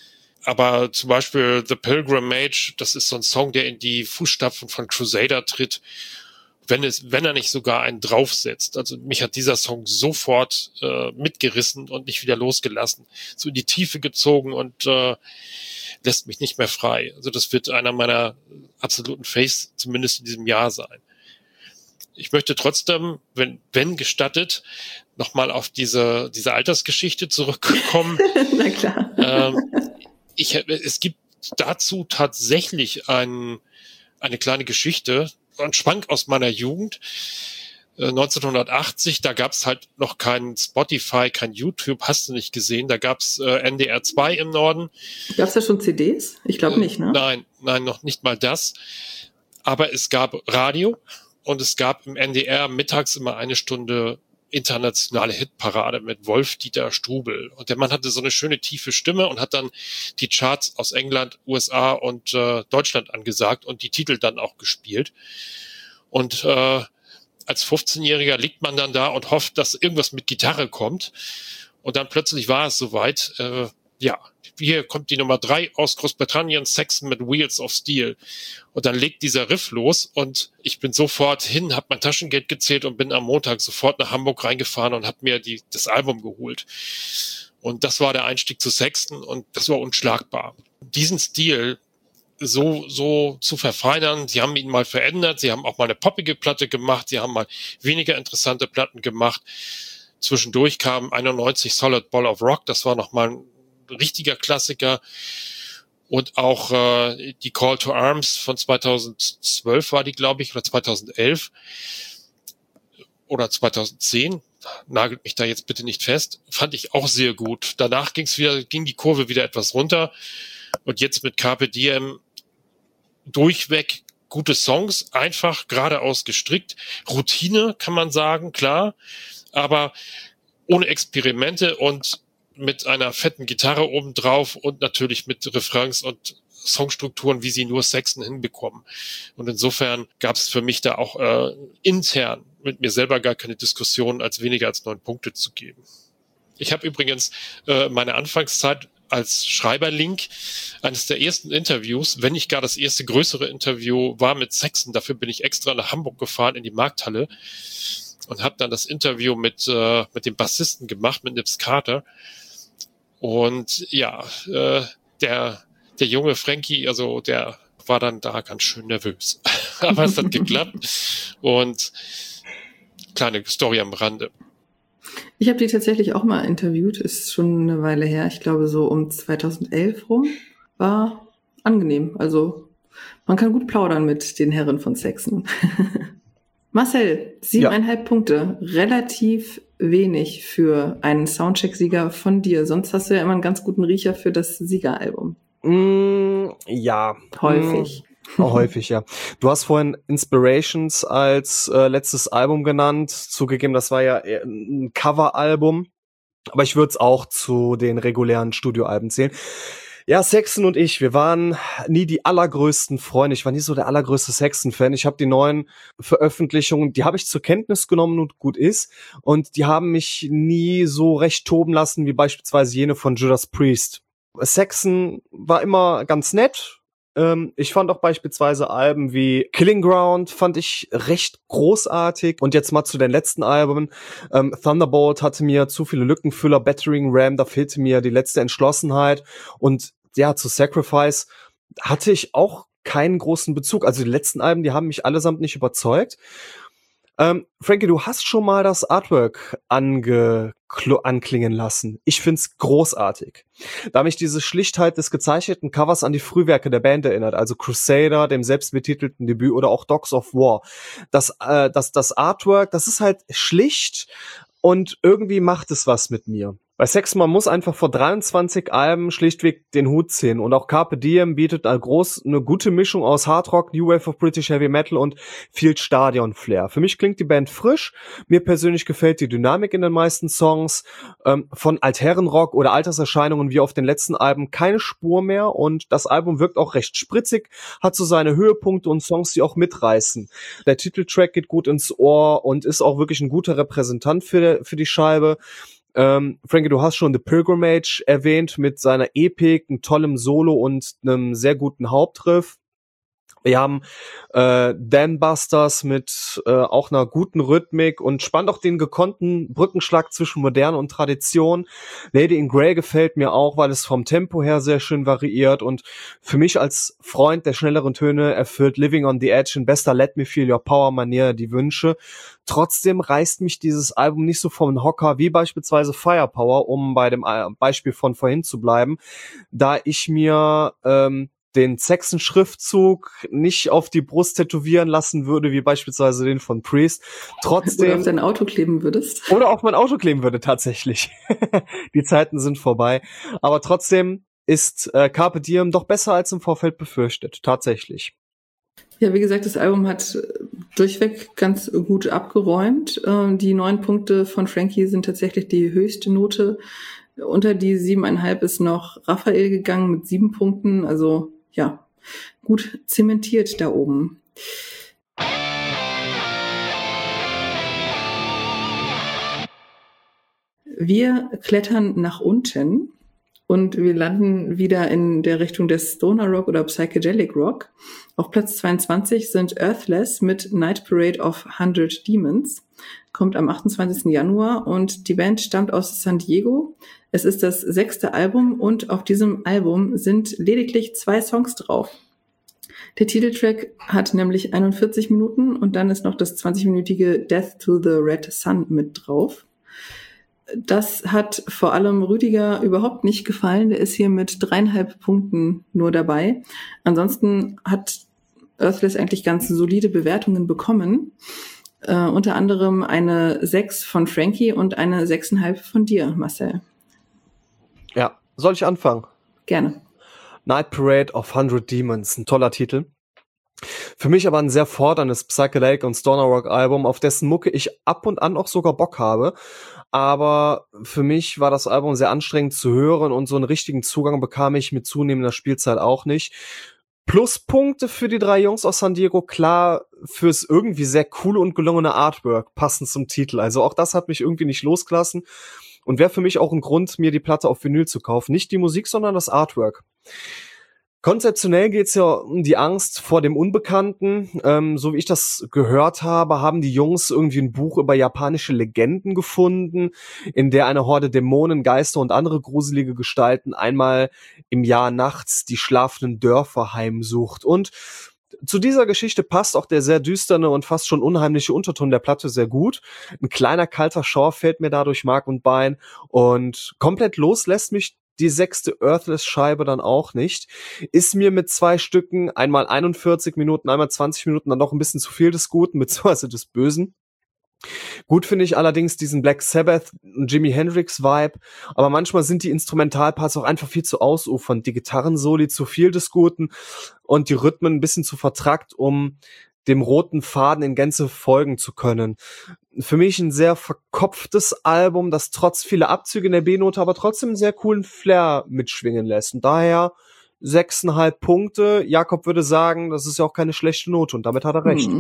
Aber zum Beispiel The Pilgrimage, das ist so ein Song, der in die Fußstapfen von Crusader tritt, wenn es, wenn er nicht sogar einen draufsetzt. Also mich hat dieser Song sofort äh, mitgerissen und nicht wieder losgelassen. So in die Tiefe gezogen und äh, lässt mich nicht mehr frei. Also das wird einer meiner absoluten Faves zumindest in diesem Jahr sein. Ich möchte trotzdem, wenn, wenn gestattet, nochmal auf diese, diese Altersgeschichte zurückkommen. Na klar. Ähm, ich, es gibt dazu tatsächlich ein, eine kleine Geschichte, ein Schwank aus meiner Jugend. Äh, neunzehnhundertachtzig, da gab's halt noch kein Spotify, kein YouTube, hast du nicht gesehen. Da gab's äh, N D R zwei im Norden. Gab's da schon C Ds? Ich glaube äh, nicht, ne? Nein, nein, noch nicht mal das. Aber es gab Radio und es gab im N D R mittags immer eine Stunde internationale Hitparade mit Wolf-Dieter Strubel. Und der Mann hatte so eine schöne tiefe Stimme und hat dann die Charts aus England, U S A und äh, Deutschland angesagt und die Titel dann auch gespielt. Und äh, als fünfzehnjähriger liegt man dann da und hofft, dass irgendwas mit Gitarre kommt. Und dann plötzlich war es soweit, äh, ja, hier kommt die Nummer drei aus Großbritannien, Saxon mit Wheels of Steel. Und dann legt dieser Riff los und ich bin sofort hin, habe mein Taschengeld gezählt und bin am Montag sofort nach Hamburg reingefahren und habe mir die, das Album geholt. Und das war der Einstieg zu Saxon und das war unschlagbar. Diesen Stil so so zu verfeinern, sie haben ihn mal verändert, sie haben auch mal eine poppige Platte gemacht, sie haben mal weniger interessante Platten gemacht. Zwischendurch kam einundneunzig Solid Ball of Rock, das war nochmal ein richtiger Klassiker. Und auch äh, die Call to Arms von zweitausendzwölf war die, glaube ich, oder zweitausendelf oder zweitausendzehn. Nagelt mich da jetzt bitte nicht fest. Fand ich auch sehr gut. Danach ging's wieder, ging die Kurve wieder etwas runter. Und jetzt mit Carpe Diem durchweg gute Songs, einfach geradeaus gestrickt. Routine, kann man sagen, klar. Aber ohne Experimente und mit einer fetten Gitarre obendrauf und natürlich mit Refrains und Songstrukturen, wie sie nur Saxon hinbekommen. Und insofern gab es für mich da auch äh, intern mit mir selber gar keine Diskussion, als weniger als neun Punkte zu geben. Ich habe übrigens äh, meine Anfangszeit als Schreiberling eines der ersten Interviews, wenn nicht gar das erste größere Interview, war mit Saxon. Dafür bin ich extra nach Hamburg gefahren in die Markthalle und habe dann das Interview mit äh, mit dem Bassisten gemacht, mit Nips Carter. Und ja, äh, der der junge Frankie, also der war dann da ganz schön nervös. Aber es hat geklappt. Und kleine Story am Rande. Ich habe die tatsächlich auch mal interviewt, ist schon eine Weile her. Ich glaube so um zweitausendelf rum. War angenehm. Also man kann gut plaudern mit den Herren von Saxon. Marcel, siebeneinhalb ja. Punkte. Relativ wenig für einen Soundcheck-Sieger von dir. Sonst hast du ja immer einen ganz guten Riecher für das Siegeralbum. Mm, ja. Häufig. Mm, häufig, ja. Du hast vorhin Inspirations als äh, letztes Album genannt. Zugegeben, das war ja ein Coveralbum. Aber ich würde es auch zu den regulären Studioalben zählen. Ja, Saxon und ich, wir waren nie die allergrößten Freunde. Ich war nie so der allergrößte Saxon-Fan. Ich habe die neuen Veröffentlichungen, die habe ich zur Kenntnis genommen und gut ist. Und die haben mich nie so recht toben lassen, wie beispielsweise jene von Judas Priest. Saxon war immer ganz nett, Ähm, ich fand auch beispielsweise Alben wie Killing Ground fand ich recht großartig. Und jetzt mal zu den letzten Alben. Ähm, Thunderbolt hatte mir zu viele Lückenfüller, Battering Ram, da fehlte mir die letzte Entschlossenheit. Und ja, zu Sacrifice hatte ich auch keinen großen Bezug. Also die letzten Alben, die haben mich allesamt nicht überzeugt. Ähm, Frankie, du hast schon mal das Artwork ange anklingen lassen. Ich find's großartig. Da mich diese Schlichtheit des gezeichneten Covers an die Frühwerke der Band erinnert, also Crusader, dem selbstbetitelten Debüt, oder auch Dogs of War. Das, äh, das, das Artwork, das ist halt schlicht und irgendwie macht es was mit mir. Bei Sex, man muss einfach vor dreiundzwanzig Alben schlichtweg den Hut ziehen. Und auch Carpe Diem bietet eine, groß, eine gute Mischung aus Hardrock, New Wave of British Heavy Metal und viel Stadion-Flair. Für mich klingt die Band frisch. Mir persönlich gefällt die Dynamik in den meisten Songs. Ähm, von Altherrenrock oder Alterserscheinungen wie auf den letzten Alben keine Spur mehr. Und das Album wirkt auch recht spritzig, hat so seine Höhepunkte und Songs, die auch mitreißen. Der Titeltrack geht gut ins Ohr und ist auch wirklich ein guter Repräsentant für, für die Scheibe. Ähm, Frankie, du hast schon The Pilgrimage erwähnt mit seiner Epik, einem tollen Solo und einem sehr guten Hauptriff. Wir haben äh, Dan Busters mit äh, auch einer guten Rhythmik und spannt auch den gekonnten Brückenschlag zwischen Moderne und Tradition. Lady in Grey gefällt mir auch, weil es vom Tempo her sehr schön variiert, und für mich als Freund der schnelleren Töne erfüllt Living on the Edge in bester Let Me Feel Your Power Manier die Wünsche. Trotzdem reißt mich dieses Album nicht so vom Hocker wie beispielsweise Firepower, um bei dem Beispiel von vorhin zu bleiben, da ich mir ähm, den Saxon-Schriftzug nicht auf die Brust tätowieren lassen würde, wie beispielsweise den von Priest. Trotzdem. Oder auf dein Auto kleben würdest. Oder auf mein Auto kleben würde, tatsächlich. Die Zeiten sind vorbei. Aber trotzdem ist äh, Carpe Diem doch besser als im Vorfeld befürchtet. Tatsächlich. Ja, wie gesagt, das Album hat durchweg ganz gut abgeräumt. Ähm, die neun Punkte von Frankie sind tatsächlich die höchste Note. Unter die siebeneinhalb ist noch Raphael gegangen mit sieben Punkten. Also ja, gut zementiert da oben. Wir klettern nach unten und wir landen wieder in der Richtung des Stoner Rock oder Psychedelic Rock. Auf Platz zweiundzwanzig sind Earthless mit Night Parade of Hundred Demons. Kommt am achtundzwanzigsten Januar und die Band stammt aus San Diego. Es ist das sechste Album und auf diesem Album sind lediglich zwei Songs drauf. Der Titeltrack hat nämlich einundvierzig Minuten und dann ist noch das zwanzigminütige Death to the Red Sun mit drauf. Das hat vor allem Rüdiger überhaupt nicht gefallen. Der ist hier mit dreieinhalb Punkten nur dabei. Ansonsten hat Earthless eigentlich ganz solide Bewertungen bekommen. Äh, unter anderem eine sechs von Frankie und eine sechs Komma fünf von dir, Marcel. Ja, soll ich anfangen? Gerne. Night Parade of Hundred Demons, ein toller Titel. Für mich aber ein sehr forderndes Psychedelic und Stoner Rock Album, auf dessen Mucke ich ab und an auch sogar Bock habe. Aber für mich war das Album sehr anstrengend zu hören und so einen richtigen Zugang bekam ich mit zunehmender Spielzeit auch nicht. Pluspunkte für die drei Jungs aus San Diego, klar, fürs irgendwie sehr coole und gelungene Artwork, passend zum Titel. Also auch das hat mich irgendwie nicht losgelassen und wäre für mich auch ein Grund, mir die Platte auf Vinyl zu kaufen. Nicht die Musik, sondern das Artwork. Konzeptionell geht's ja um die Angst vor dem Unbekannten. Ähm, so wie ich das gehört habe, haben die Jungs irgendwie ein Buch über japanische Legenden gefunden, in der eine Horde Dämonen, Geister und andere gruselige Gestalten einmal im Jahr nachts die schlafenden Dörfer heimsucht. Und zu dieser Geschichte passt auch der sehr düsterne und fast schon unheimliche Unterton der Platte sehr gut. Ein kleiner kalter Schauer fällt mir da durch Mark und Bein und komplett los lässt mich die sechste Earthless-Scheibe dann auch nicht. Ist mir mit zwei Stücken, einmal einundvierzig Minuten, einmal zwanzig Minuten, dann noch ein bisschen zu viel des Guten, beziehungsweise des Bösen. Gut finde ich allerdings diesen Black Sabbath und Jimi Hendrix Vibe, aber manchmal sind die Instrumentalparts auch einfach viel zu ausufernd, die Gitarrensoli zu viel des Guten und die Rhythmen ein bisschen zu vertrackt, um dem roten Faden in Gänze folgen zu können. Für mich ein sehr verkopftes Album, das trotz vieler Abzüge in der B-Note aber trotzdem einen sehr coolen Flair mitschwingen lässt. Und daher sechseinhalb Punkte. Jakob würde sagen, das ist ja auch keine schlechte Note und damit hat er recht.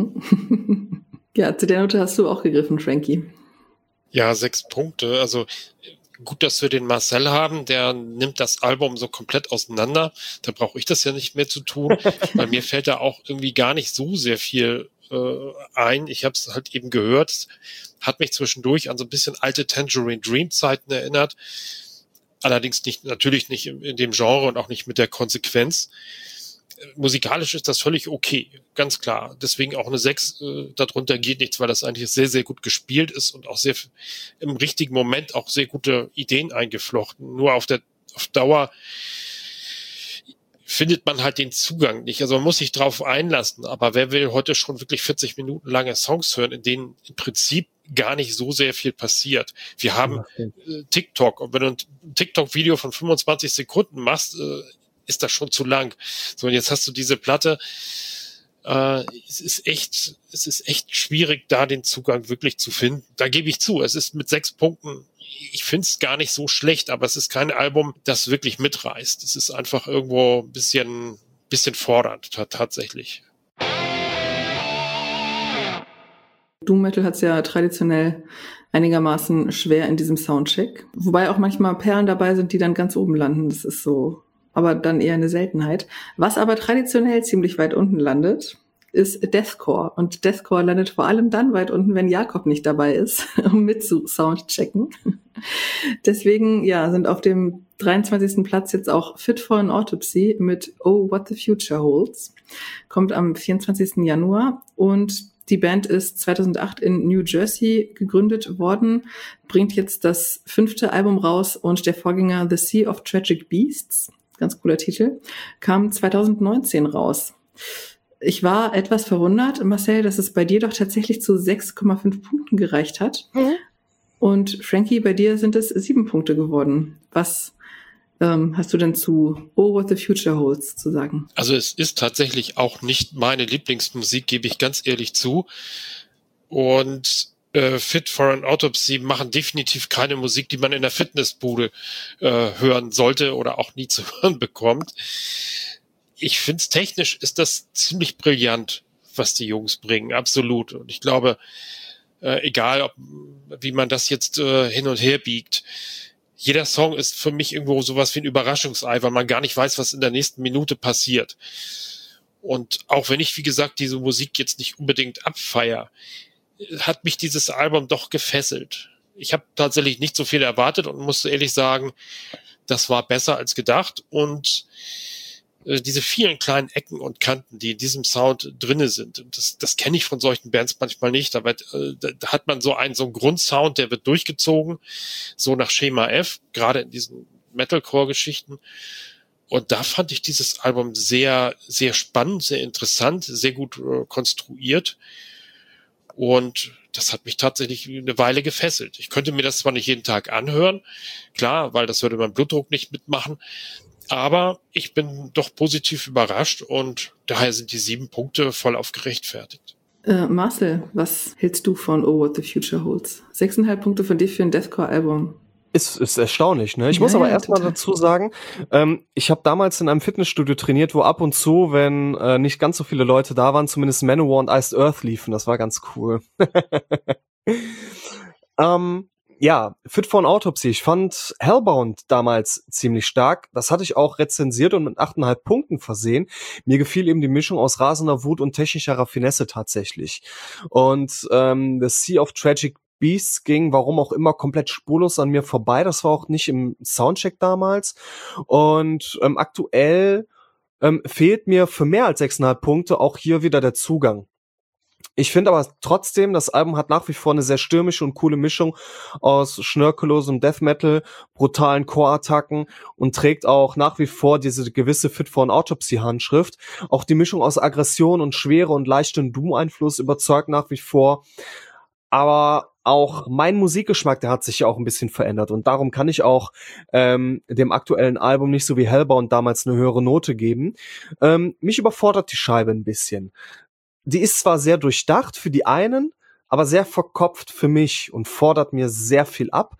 Ja, zu der Note hast du auch gegriffen, Frankie. Ja, sechs Punkte. Also gut, dass wir den Marcel haben, der nimmt das Album so komplett auseinander. Da brauche ich das ja nicht mehr zu tun, weil mir fällt da auch irgendwie gar nicht so sehr viel äh, ein. Ich habe es halt eben gehört, hat mich zwischendurch an so ein bisschen alte Tangerine Dream Zeiten erinnert. Allerdings nicht, natürlich nicht in, in dem Genre und auch nicht mit der Konsequenz. Musikalisch ist das völlig okay, ganz klar. Deswegen auch eine sechs, äh, darunter geht nichts, weil das eigentlich sehr, sehr gut gespielt ist und auch sehr im richtigen Moment auch sehr gute Ideen eingeflochten. Nur auf der auf Dauer findet man halt den Zugang nicht. Also man muss sich drauf einlassen. Aber wer will heute schon wirklich vierzig Minuten lange Songs hören, in denen im Prinzip gar nicht so sehr viel passiert? Wir haben äh, TikTok. Und wenn du ein TikTok-Video von fünfundzwanzig Sekunden machst, äh, ist das schon zu lang. So, und jetzt hast du diese Platte. Äh, es ist echt, es ist echt schwierig, da den Zugang wirklich zu finden. Da gebe ich zu. Es ist mit sechs Punkten, ich finde es gar nicht so schlecht, aber es ist kein Album, das wirklich mitreißt. Es ist einfach irgendwo ein bisschen, bisschen fordernd, tatsächlich. Doom Metal hat es ja traditionell einigermaßen schwer in diesem Soundcheck. Wobei auch manchmal Perlen dabei sind, die dann ganz oben landen. Das ist so, aber dann eher eine Seltenheit. Was aber traditionell ziemlich weit unten landet, ist Deathcore. Und Deathcore landet vor allem dann weit unten, wenn Jakob nicht dabei ist, um mit zu Soundchecken. Deswegen, ja, sind auf dem dreiundzwanzigsten Platz jetzt auch Fit for an Autopsy mit Oh, What the Future Holds. Kommt am vierundzwanzigsten Januar und die Band ist zweitausendacht in New Jersey gegründet worden, bringt jetzt das fünfte Album raus und der Vorgänger The Sea of Tragic Beasts, ganz cooler Titel, kam zweitausendneunzehn raus. Ich war etwas verwundert, Marcel, dass es bei dir doch tatsächlich zu sechs Komma fünf Punkten gereicht hat. Mhm. Und Frankie, bei dir sind es sieben Punkte geworden. Was ähm, hast du denn zu Oh, What the Future Holds zu sagen? Also es ist tatsächlich auch nicht meine Lieblingsmusik, gebe ich ganz ehrlich zu. Und äh, Fit for an Autopsy machen definitiv keine Musik, die man in der Fitnessbude äh, hören sollte oder auch nie zu hören bekommt. Ich finde es technisch ist das ziemlich brillant, was die Jungs bringen, absolut. Und ich glaube, äh, egal, ob, wie man das jetzt äh, hin und her biegt, jeder Song ist für mich irgendwo sowas wie ein Überraschungsei, weil man gar nicht weiß, was in der nächsten Minute passiert. Und auch wenn ich, wie gesagt, diese Musik jetzt nicht unbedingt abfeier, hat mich dieses Album doch gefesselt. Ich habe tatsächlich nicht so viel erwartet und musste ehrlich sagen, das war besser als gedacht. Und diese vielen kleinen Ecken und Kanten, die in diesem Sound drinne sind, das, das kenne ich von solchen Bands manchmal nicht. Da, wird, äh, da hat man so einen so einen Grundsound, der wird durchgezogen, so nach Schema F, gerade in diesen Metalcore-Geschichten. Und da fand ich dieses Album sehr, sehr spannend, sehr interessant, sehr gut äh, konstruiert. Und das hat mich tatsächlich eine Weile gefesselt. Ich könnte mir das zwar nicht jeden Tag anhören, klar, weil das würde mein Blutdruck nicht mitmachen. Aber ich bin doch positiv überrascht und daher sind die sieben Punkte voll aufgerechtfertigt. Äh, Marcel, was hältst du von Oh, What the Future Holds? Sechseinhalb Punkte von dir für ein Deathcore-Album. Ist, ist erstaunlich, ne? Ich ja, muss aber ja, erstmal dazu sagen, ähm, ich habe damals in einem Fitnessstudio trainiert, wo ab und zu, wenn äh, nicht ganz so viele Leute da waren, zumindest Manowar und Iced Earth liefen. Das war ganz cool. ähm, Ja, Fit for an Autopsy. Ich fand Hellbound damals ziemlich stark. Das hatte ich auch rezensiert und mit achteinhalb Punkten versehen. Mir gefiel eben die Mischung aus rasender Wut und technischer Raffinesse tatsächlich. Und ähm, The Sea of Tragic Beasts ging, warum auch immer, komplett spurlos an mir vorbei. Das war auch nicht im Soundcheck damals. Und ähm, aktuell ähm, fehlt mir für mehr als sechseinhalb Punkte auch hier wieder der Zugang. Ich finde aber trotzdem, das Album hat nach wie vor eine sehr stürmische und coole Mischung aus schnörkellosem Death Metal, brutalen Core-Attacken und trägt auch nach wie vor diese gewisse Fit for an Autopsy-Handschrift. Auch die Mischung aus Aggression und Schwere und leichtem Doom-Einfluss überzeugt nach wie vor. Aber auch mein Musikgeschmack, der hat sich ja auch ein bisschen verändert und darum kann ich auch ähm, dem aktuellen Album nicht so wie Hellbound damals eine höhere Note geben. Ähm, mich überfordert die Scheibe ein bisschen. Die ist zwar sehr durchdacht für die einen, aber sehr verkopft für mich und fordert mir sehr viel ab.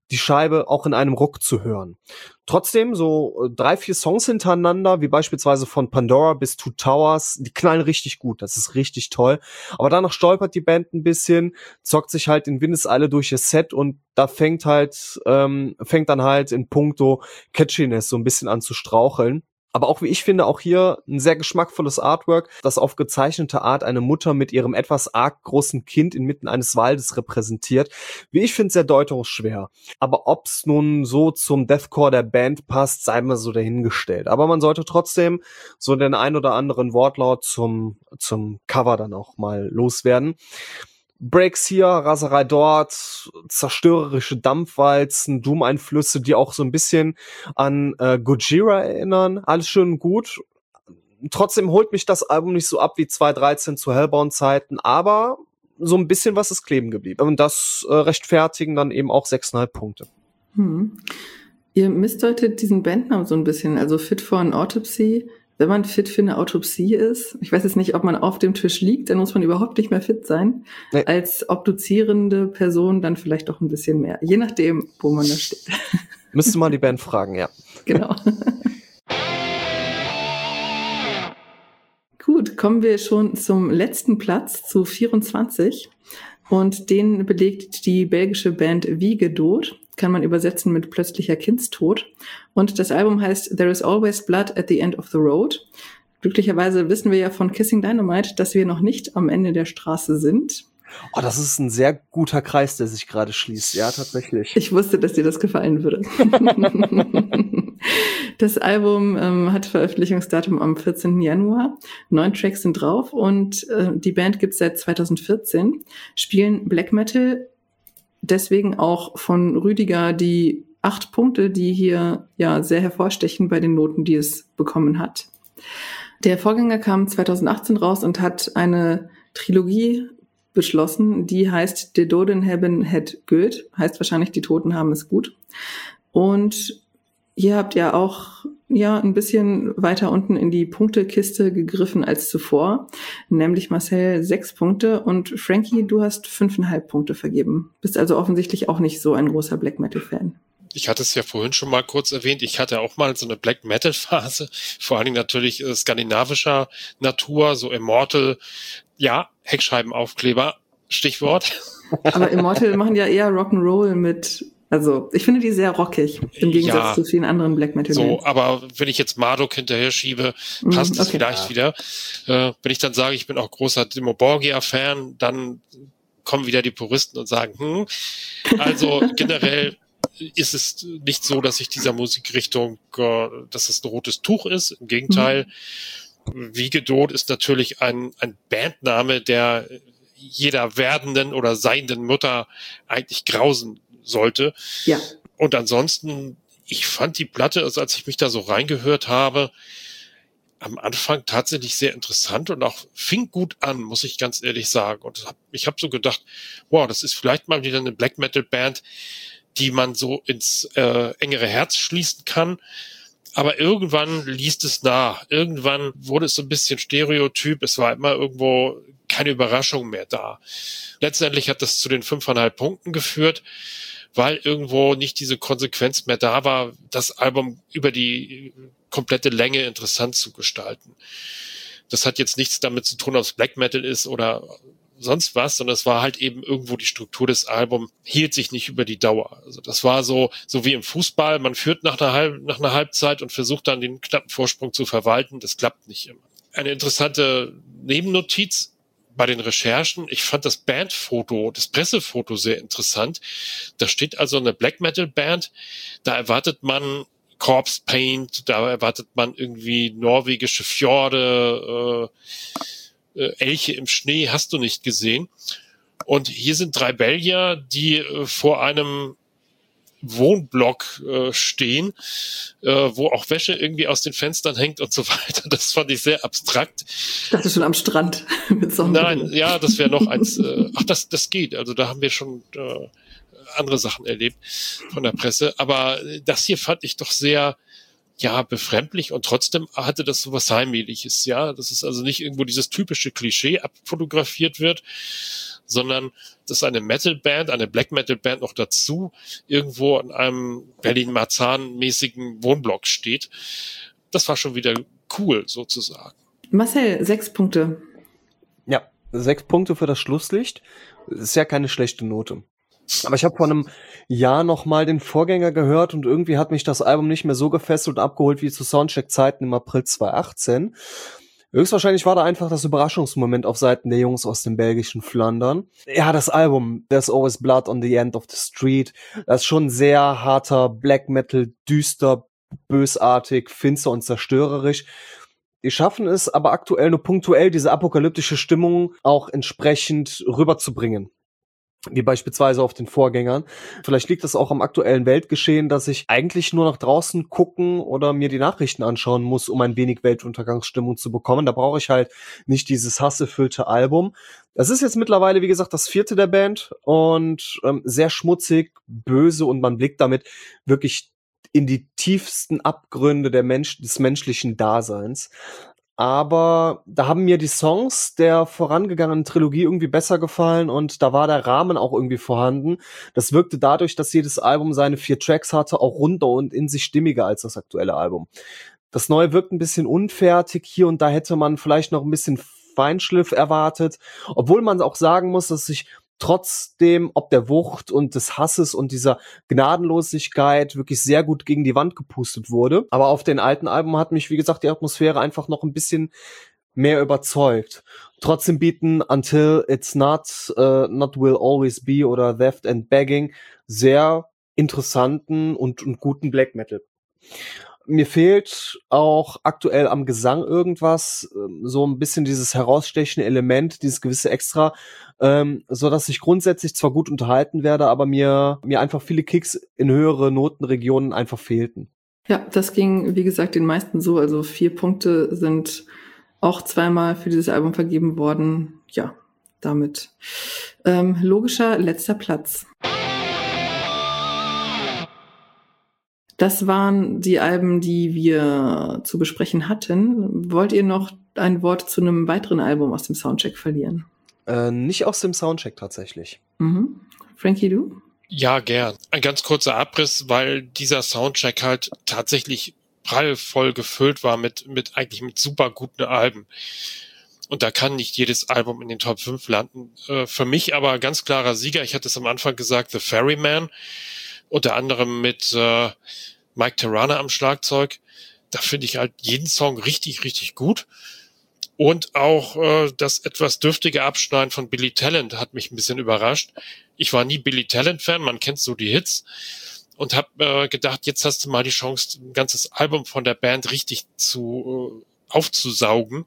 die Scheibe auch in einem Ruck zu hören. Trotzdem so drei, vier Songs hintereinander, wie beispielsweise von Pandora bis Two Towers, die knallen richtig gut, das ist richtig toll. Aber danach stolpert die Band ein bisschen, zockt sich halt in Windeseile durch ihr Set und da fängt halt, ähm, fängt dann halt in puncto Catchiness so ein bisschen an zu straucheln. Aber auch, wie ich finde, auch hier ein sehr geschmackvolles Artwork, das auf gezeichnete Art eine Mutter mit ihrem etwas arg großen Kind inmitten eines Waldes repräsentiert. Wie ich finde, sehr deutungsschwer. Aber ob's nun so zum Deathcore der Band passt, sei mal so dahingestellt. Aber man sollte trotzdem so den ein oder anderen Wortlaut zum, zum Cover dann auch mal loswerden. Breaks hier, Raserei dort, zerstörerische Dampfwalzen, Doom-Einflüsse, die auch so ein bisschen an äh, Gojira erinnern. Alles schön und gut. Trotzdem holt mich das Album nicht so ab wie zwanzig dreizehn zu Hellbound-Zeiten, aber so ein bisschen was ist kleben geblieben. Und das äh, rechtfertigen dann eben auch sechs Komma fünf Punkte. Hm. Ihr missdeutet diesen Bandnamen so ein bisschen, also Fit for an Autopsy. Wenn man fit für eine Autopsie ist, ich weiß jetzt nicht, ob man auf dem Tisch liegt, dann muss man überhaupt nicht mehr fit sein. Nee. Als obduzierende Person dann vielleicht doch ein bisschen mehr. Je nachdem, wo man da steht. Müsste mal die Band fragen, ja. Genau. Gut, kommen wir schon zum letzten Platz, zu vierundzwanzig. Und den belegt die belgische Band Wie Geduld. Kann man übersetzen mit plötzlicher Kindstod. Und das Album heißt There is always blood at the end of the road. Glücklicherweise wissen wir ja von Kissing Dynamite, dass wir noch nicht am Ende der Straße sind. Oh, das ist ein sehr guter Kreis, der sich gerade schließt. Ja, tatsächlich. Ich wusste, dass dir das gefallen würde. Das Album ähm, hat Veröffentlichungsdatum am vierzehnten Januar. Neun Tracks sind drauf und äh, die Band gibt's seit zweitausendvierzehn. Spielen Black Metal, deswegen auch von Rüdiger die acht Punkte, die hier ja sehr hervorstechen bei den Noten, die es bekommen hat. Der Vorgänger kam zweitausendachtzehn raus und hat eine Trilogie beschlossen, die heißt De Doden hebben het goed, heißt wahrscheinlich die Toten haben es gut. Und ihr habt ja auch ja ein bisschen weiter unten in die Punktekiste gegriffen als zuvor, nämlich Marcel sechs Punkte und Frankie, du hast fünfeinhalb Punkte vergeben. Bist also offensichtlich auch nicht so ein großer Black Metal Fan. Ich hatte es ja vorhin schon mal kurz erwähnt, ich hatte auch mal so eine Black Metal Phase, vor allen Dingen natürlich äh, skandinavischer Natur, so Immortal, ja, Heckscheibenaufkleber, Stichwort. Aber Immortal machen ja eher Rock'n'Roll mit, also ich finde die sehr rockig, im Gegensatz ja, zu vielen anderen Black Metal Bands. So, aber wenn ich jetzt Marduk hinterher schiebe, passt mm, okay. es vielleicht ja. wieder. Äh, wenn ich dann sage, ich bin auch großer Dimmu Borgir-Fan, dann kommen wieder die Puristen und sagen, hm, also generell ist es nicht so, dass ich dieser Musikrichtung, äh, dass es ein rotes Tuch ist. Im Gegenteil, mhm. Wie Geduld ist natürlich ein, ein Bandname, der jeder werdenden oder seienden Mutter eigentlich grausen sollte. Ja. Und ansonsten, ich fand die Platte, also als ich mich da so reingehört habe, am Anfang tatsächlich sehr interessant und auch fing gut an, muss ich ganz ehrlich sagen. Und hab, ich habe so gedacht, wow, das ist vielleicht mal wieder eine Black Metal Band, die man so ins äh, engere Herz schließen kann. Aber irgendwann liest es nach. Irgendwann wurde es so ein bisschen Stereotyp. Es war immer irgendwo keine Überraschung mehr da. Letztendlich hat das zu den fünfeinhalb Punkten geführt, weil irgendwo nicht diese Konsequenz mehr da war, das Album über die komplette Länge interessant zu gestalten. Das hat jetzt nichts damit zu tun, ob es Black Metal ist oder sonst was, sondern es war halt eben irgendwo die Struktur des Albums, hielt sich nicht über die Dauer. Also das war so, so wie im Fußball, man führt nach einer, Halb, nach einer Halbzeit und versucht dann den knappen Vorsprung zu verwalten, das klappt nicht immer. Eine interessante Nebennotiz bei den Recherchen, ich fand das Bandfoto, das Pressefoto sehr interessant. Da steht also eine Black Metal Band, da erwartet man Corpse Paint, da erwartet man irgendwie norwegische Fjorde, äh, Elche im Schnee, hast du nicht gesehen. Und hier sind drei Belgier, die äh, vor einem Wohnblock äh, stehen, äh, wo auch Wäsche irgendwie aus den Fenstern hängt und so weiter. Das fand ich sehr abstrakt. Ich dachte schon am Strand mit Sonnenbrille. Nein, ja, das wäre noch eins. Äh, ach, das, das geht. Also da haben wir schon äh, andere Sachen erlebt von der Presse. Aber das hier fand ich doch sehr ja, befremdlich und trotzdem hatte das so was Heimeliges, ja. Das ist also nicht irgendwo dieses typische Klischee abfotografiert wird, sondern dass eine Metal-Band, eine Black-Metal-Band noch dazu irgendwo in einem Berlin-Marzahn-mäßigen Wohnblock steht. Das war schon wieder cool, sozusagen. Marcel, sechs Punkte. Ja, sechs Punkte für das Schlusslicht. Ist ja keine schlechte Note. Aber ich habe vor einem Jahr noch mal den Vorgänger gehört und irgendwie hat mich das Album nicht mehr so gefesselt und abgeholt wie zu Soundcheck-Zeiten im April zwanzig achtzehn. Höchstwahrscheinlich war da einfach das Überraschungsmoment auf Seiten der Jungs aus dem belgischen Flandern. Ja, das Album There's Always Blood on the End of the Street, das ist schon sehr harter Black Metal, düster, bösartig, finster und zerstörerisch. Die schaffen es aber aktuell nur punktuell, diese apokalyptische Stimmung auch entsprechend rüberzubringen. Wie beispielsweise auf den Vorgängern. Vielleicht liegt das auch am aktuellen Weltgeschehen, dass ich eigentlich nur nach draußen gucken oder mir die Nachrichten anschauen muss, um ein wenig Weltuntergangsstimmung zu bekommen. Da brauche ich halt nicht dieses hasserfüllte Album. Das ist jetzt mittlerweile, wie gesagt, das vierte der Band und ähm, sehr schmutzig, böse und man blickt damit wirklich in die tiefsten Abgründe der Mensch, des menschlichen Daseins. Aber da haben mir die Songs der vorangegangenen Trilogie irgendwie besser gefallen und da war der Rahmen auch irgendwie vorhanden. Das wirkte dadurch, dass jedes Album seine vier Tracks hatte, auch runder und in sich stimmiger als das aktuelle Album. Das neue wirkt ein bisschen unfertig. Hier und da hätte man vielleicht noch ein bisschen Feinschliff erwartet. Obwohl man auch sagen muss, dass sich trotzdem, ob der Wucht und des Hasses und dieser Gnadenlosigkeit wirklich sehr gut gegen die Wand gepustet wurde. Aber auf den alten Alben hat mich, wie gesagt, die Atmosphäre einfach noch ein bisschen mehr überzeugt. Trotzdem bieten Until It's Not, uh, Not Will Always Be oder Theft and Begging sehr interessanten und, und guten Black Metal. Mir fehlt auch aktuell am Gesang irgendwas, so ein bisschen dieses herausstechende Element, dieses gewisse Extra, ähm, so dass ich grundsätzlich zwar gut unterhalten werde, aber mir mir einfach viele Kicks in höhere Notenregionen einfach fehlten. Ja, das ging, wie gesagt, den meisten so. Also vier Punkte sind auch zweimal für dieses Album vergeben worden. Ja, damit ähm, logischer letzter Platz. Das waren die Alben, die wir zu besprechen hatten. Wollt ihr noch ein Wort zu einem weiteren Album aus dem Soundcheck verlieren? Äh, nicht aus dem Soundcheck tatsächlich. Mhm. Frankie, du? Ja, gern. Ein ganz kurzer Abriss, weil dieser Soundcheck halt tatsächlich prallvoll gefüllt war mit, mit eigentlich mit super guten Alben. Und da kann nicht jedes Album in den Top fünf landen. Äh, für mich aber ganz klarer Sieger, ich hatte es am Anfang gesagt, The Ferryman. Unter anderem mit äh, Mike Terrana am Schlagzeug. Da finde ich halt jeden Song richtig, richtig gut. Und auch äh, das etwas dürftige Abschneiden von Billy Talent hat mich ein bisschen überrascht. Ich war nie Billy Talent-Fan, man kennt so die Hits. Und habe äh, gedacht, jetzt hast du mal die Chance, ein ganzes Album von der Band richtig zu äh, aufzusaugen.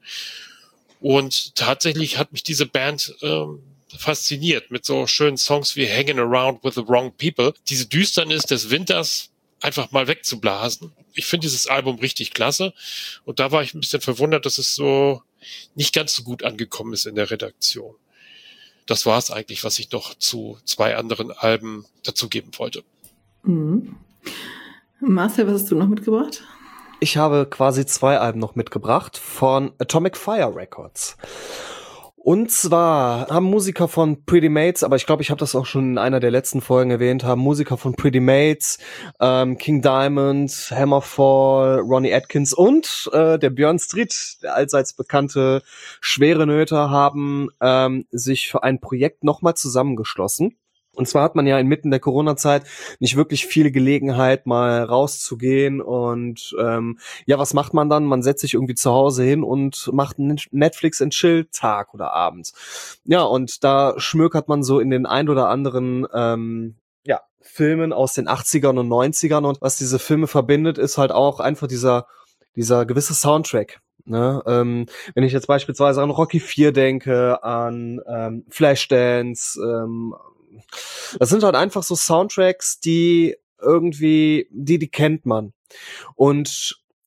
Und tatsächlich hat mich diese Band äh, fasziniert mit so schönen Songs wie Hanging Around with the Wrong People. Diese Düsternis des Winters einfach mal wegzublasen. Ich finde dieses Album richtig klasse und da war ich ein bisschen verwundert, dass es so nicht ganz so gut angekommen ist in der Redaktion. Das war es eigentlich, was ich noch zu zwei anderen Alben dazugeben wollte. Mhm. Marcel, was hast du noch mitgebracht? Ich habe quasi zwei Alben noch mitgebracht von Atomic Fire Records. Und zwar haben Musiker von Pretty Mates, aber ich glaube, ich habe das auch schon in einer der letzten Folgen erwähnt, haben Musiker von Pretty Mates, ähm, King Diamond, Hammerfall, Ronnie Atkins und äh, der Björn Street, der allseits bekannte Schwere Nöter, haben ähm, sich für ein Projekt nochmal zusammengeschlossen. Und zwar hat man ja inmitten der Corona-Zeit nicht wirklich viel Gelegenheit, mal rauszugehen und ähm, ja, was macht man dann? Man setzt sich irgendwie zu Hause hin und macht einen Netflix-and-Chill-Tag oder Abend. Ja, und da schmökert man so in den ein oder anderen ähm, ja, Filmen aus den achtzigern und neunzigern und was diese Filme verbindet, ist halt auch einfach dieser dieser gewisse Soundtrack. Ne, ähm, wenn ich jetzt beispielsweise an Rocky vier denke, an ähm, Flashdance, ähm, das sind halt einfach so Soundtracks, die irgendwie, die, die kennt man. Und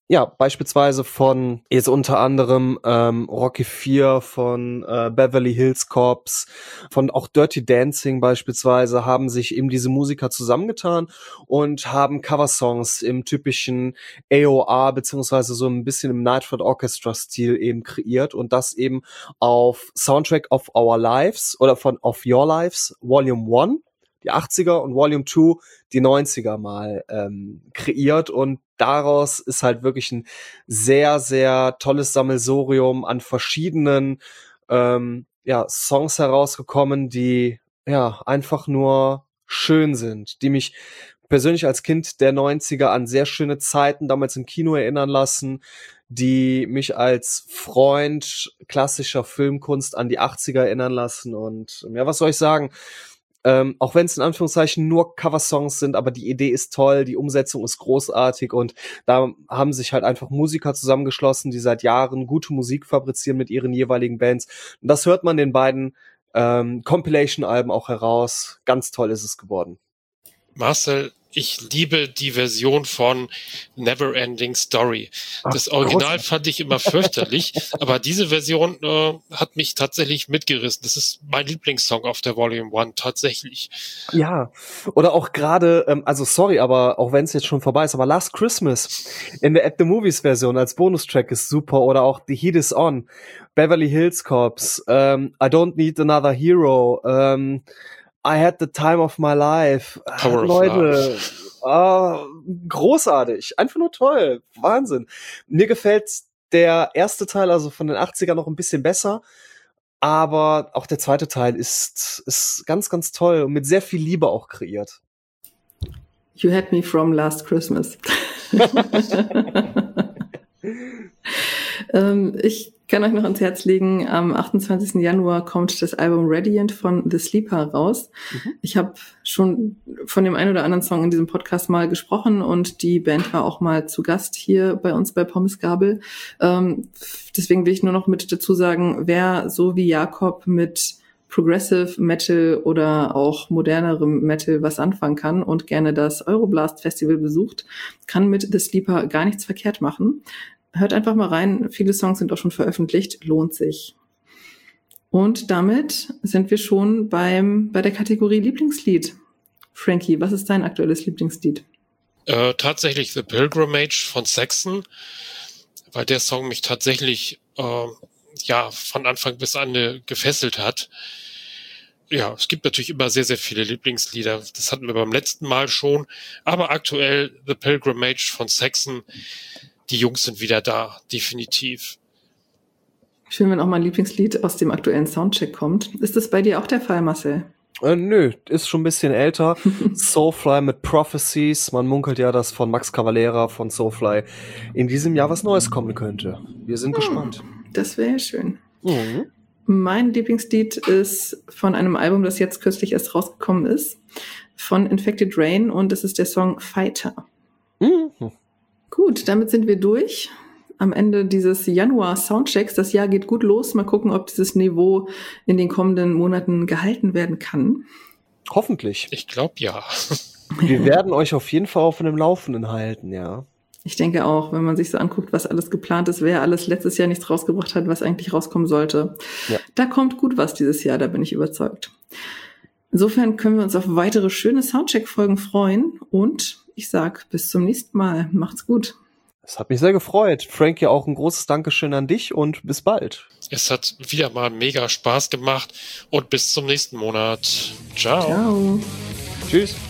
Ja, beispielsweise von jetzt unter anderem ähm, Rocky vier, von äh, Beverly Hills Cops, von auch Dirty Dancing beispielsweise, haben sich eben diese Musiker zusammengetan und haben Coversongs im typischen A O R beziehungsweise so ein bisschen im Nightflight Orchestra Stil eben kreiert und das eben auf Soundtrack of Our Lives oder von Of Your Lives Volume eins, die achtziger, und Volume zwei, die neunziger mal ähm, kreiert, und daraus ist halt wirklich ein sehr, sehr tolles Sammelsurium an verschiedenen ähm, ja, Songs herausgekommen, die ja einfach nur schön sind, die mich persönlich als Kind der neunziger an sehr schöne Zeiten damals im Kino erinnern lassen, die mich als Freund klassischer Filmkunst an die achtziger erinnern lassen. Und ja, was soll ich sagen? Ähm, auch wenn es in Anführungszeichen nur Coversongs sind, aber die Idee ist toll, die Umsetzung ist großartig, und da haben sich halt einfach Musiker zusammengeschlossen, die seit Jahren gute Musik fabrizieren mit ihren jeweiligen Bands. Und das hört man den beiden ähm, Compilation-Alben auch heraus. Ganz toll ist es geworden. Marcel, ich liebe die Version von Neverending Story. Das Original fand ich immer fürchterlich, aber diese Version äh, hat mich tatsächlich mitgerissen. Das ist mein Lieblingssong auf der Volume eins, tatsächlich. Ja, oder auch gerade, ähm, also sorry, aber auch wenn es jetzt schon vorbei ist, aber Last Christmas in der At the Movies Version als Bonustrack ist super, oder auch The Heat is On, Beverly Hills Cops, ähm, I Don't Need Another Hero, ähm, I Had the Time of My Life. Power of Leute, ah, großartig, einfach nur toll, Wahnsinn. Mir gefällt der erste Teil, also von den achtzigern, noch ein bisschen besser, aber auch der zweite Teil ist ist ganz, ganz toll und mit sehr viel Liebe auch kreiert. You had me from Last Christmas. ähm, ich kann euch noch ans Herz legen, am achtundzwanzigsten Januar kommt das Album Radiant von The Sleeper raus. Mhm. Ich habe schon von dem einen oder anderen Song in diesem Podcast mal gesprochen und die Band war auch mal zu Gast hier bei uns bei Pommes Gabel. Ähm, deswegen will ich nur noch mit dazu sagen, wer so wie Jakob mit Progressive Metal oder auch modernerem Metal was anfangen kann und gerne das Euroblast Festival besucht, kann mit The Sleeper gar nichts verkehrt machen. Hört einfach mal rein, viele Songs sind auch schon veröffentlicht, lohnt sich. Und damit sind wir schon beim bei der Kategorie Lieblingslied. Frankie, was ist dein aktuelles Lieblingslied? Äh, tatsächlich The Pilgrimage von Saxon, weil der Song mich tatsächlich äh, ja von Anfang bis Ende gefesselt hat. Ja, es gibt natürlich immer sehr, sehr viele Lieblingslieder. Das hatten wir beim letzten Mal schon. Aber aktuell The Pilgrimage von Saxon. Die Jungs sind wieder da, definitiv. Schön, wenn auch mal ein Lieblingslied aus dem aktuellen Soundcheck kommt. Ist das bei dir auch der Fall, Marcel? Äh, nö, ist schon ein bisschen älter. Soulfly mit Prophecies. Man munkelt ja, dass von Max Cavalera von Soulfly in diesem Jahr was Neues kommen könnte. Wir sind hm, gespannt. Das wäre schön. Mhm. Mein Lieblingslied ist von einem Album, das jetzt kürzlich erst rausgekommen ist, von Infected Rain, und es ist der Song Fighter. Mhm. Gut, damit sind wir durch. Am Ende dieses Januar-Soundchecks. Das Jahr geht gut los. Mal gucken, ob dieses Niveau in den kommenden Monaten gehalten werden kann. Hoffentlich. Ich glaube, ja. Wir werden euch auf jeden Fall auf dem Laufenden halten, ja. Ich denke auch, wenn man sich so anguckt, was alles geplant ist, wer alles letztes Jahr nichts rausgebracht hat, was eigentlich rauskommen sollte. Ja. Da kommt gut was dieses Jahr, da bin ich überzeugt. Insofern können wir uns auf weitere schöne Soundcheck-Folgen freuen, und ich sag bis zum nächsten Mal. Macht's gut. Es hat mich sehr gefreut. Frankie, auch ein großes Dankeschön an dich und bis bald. Es hat wieder mal mega Spaß gemacht und bis zum nächsten Monat. Ciao. Ciao. Tschüss.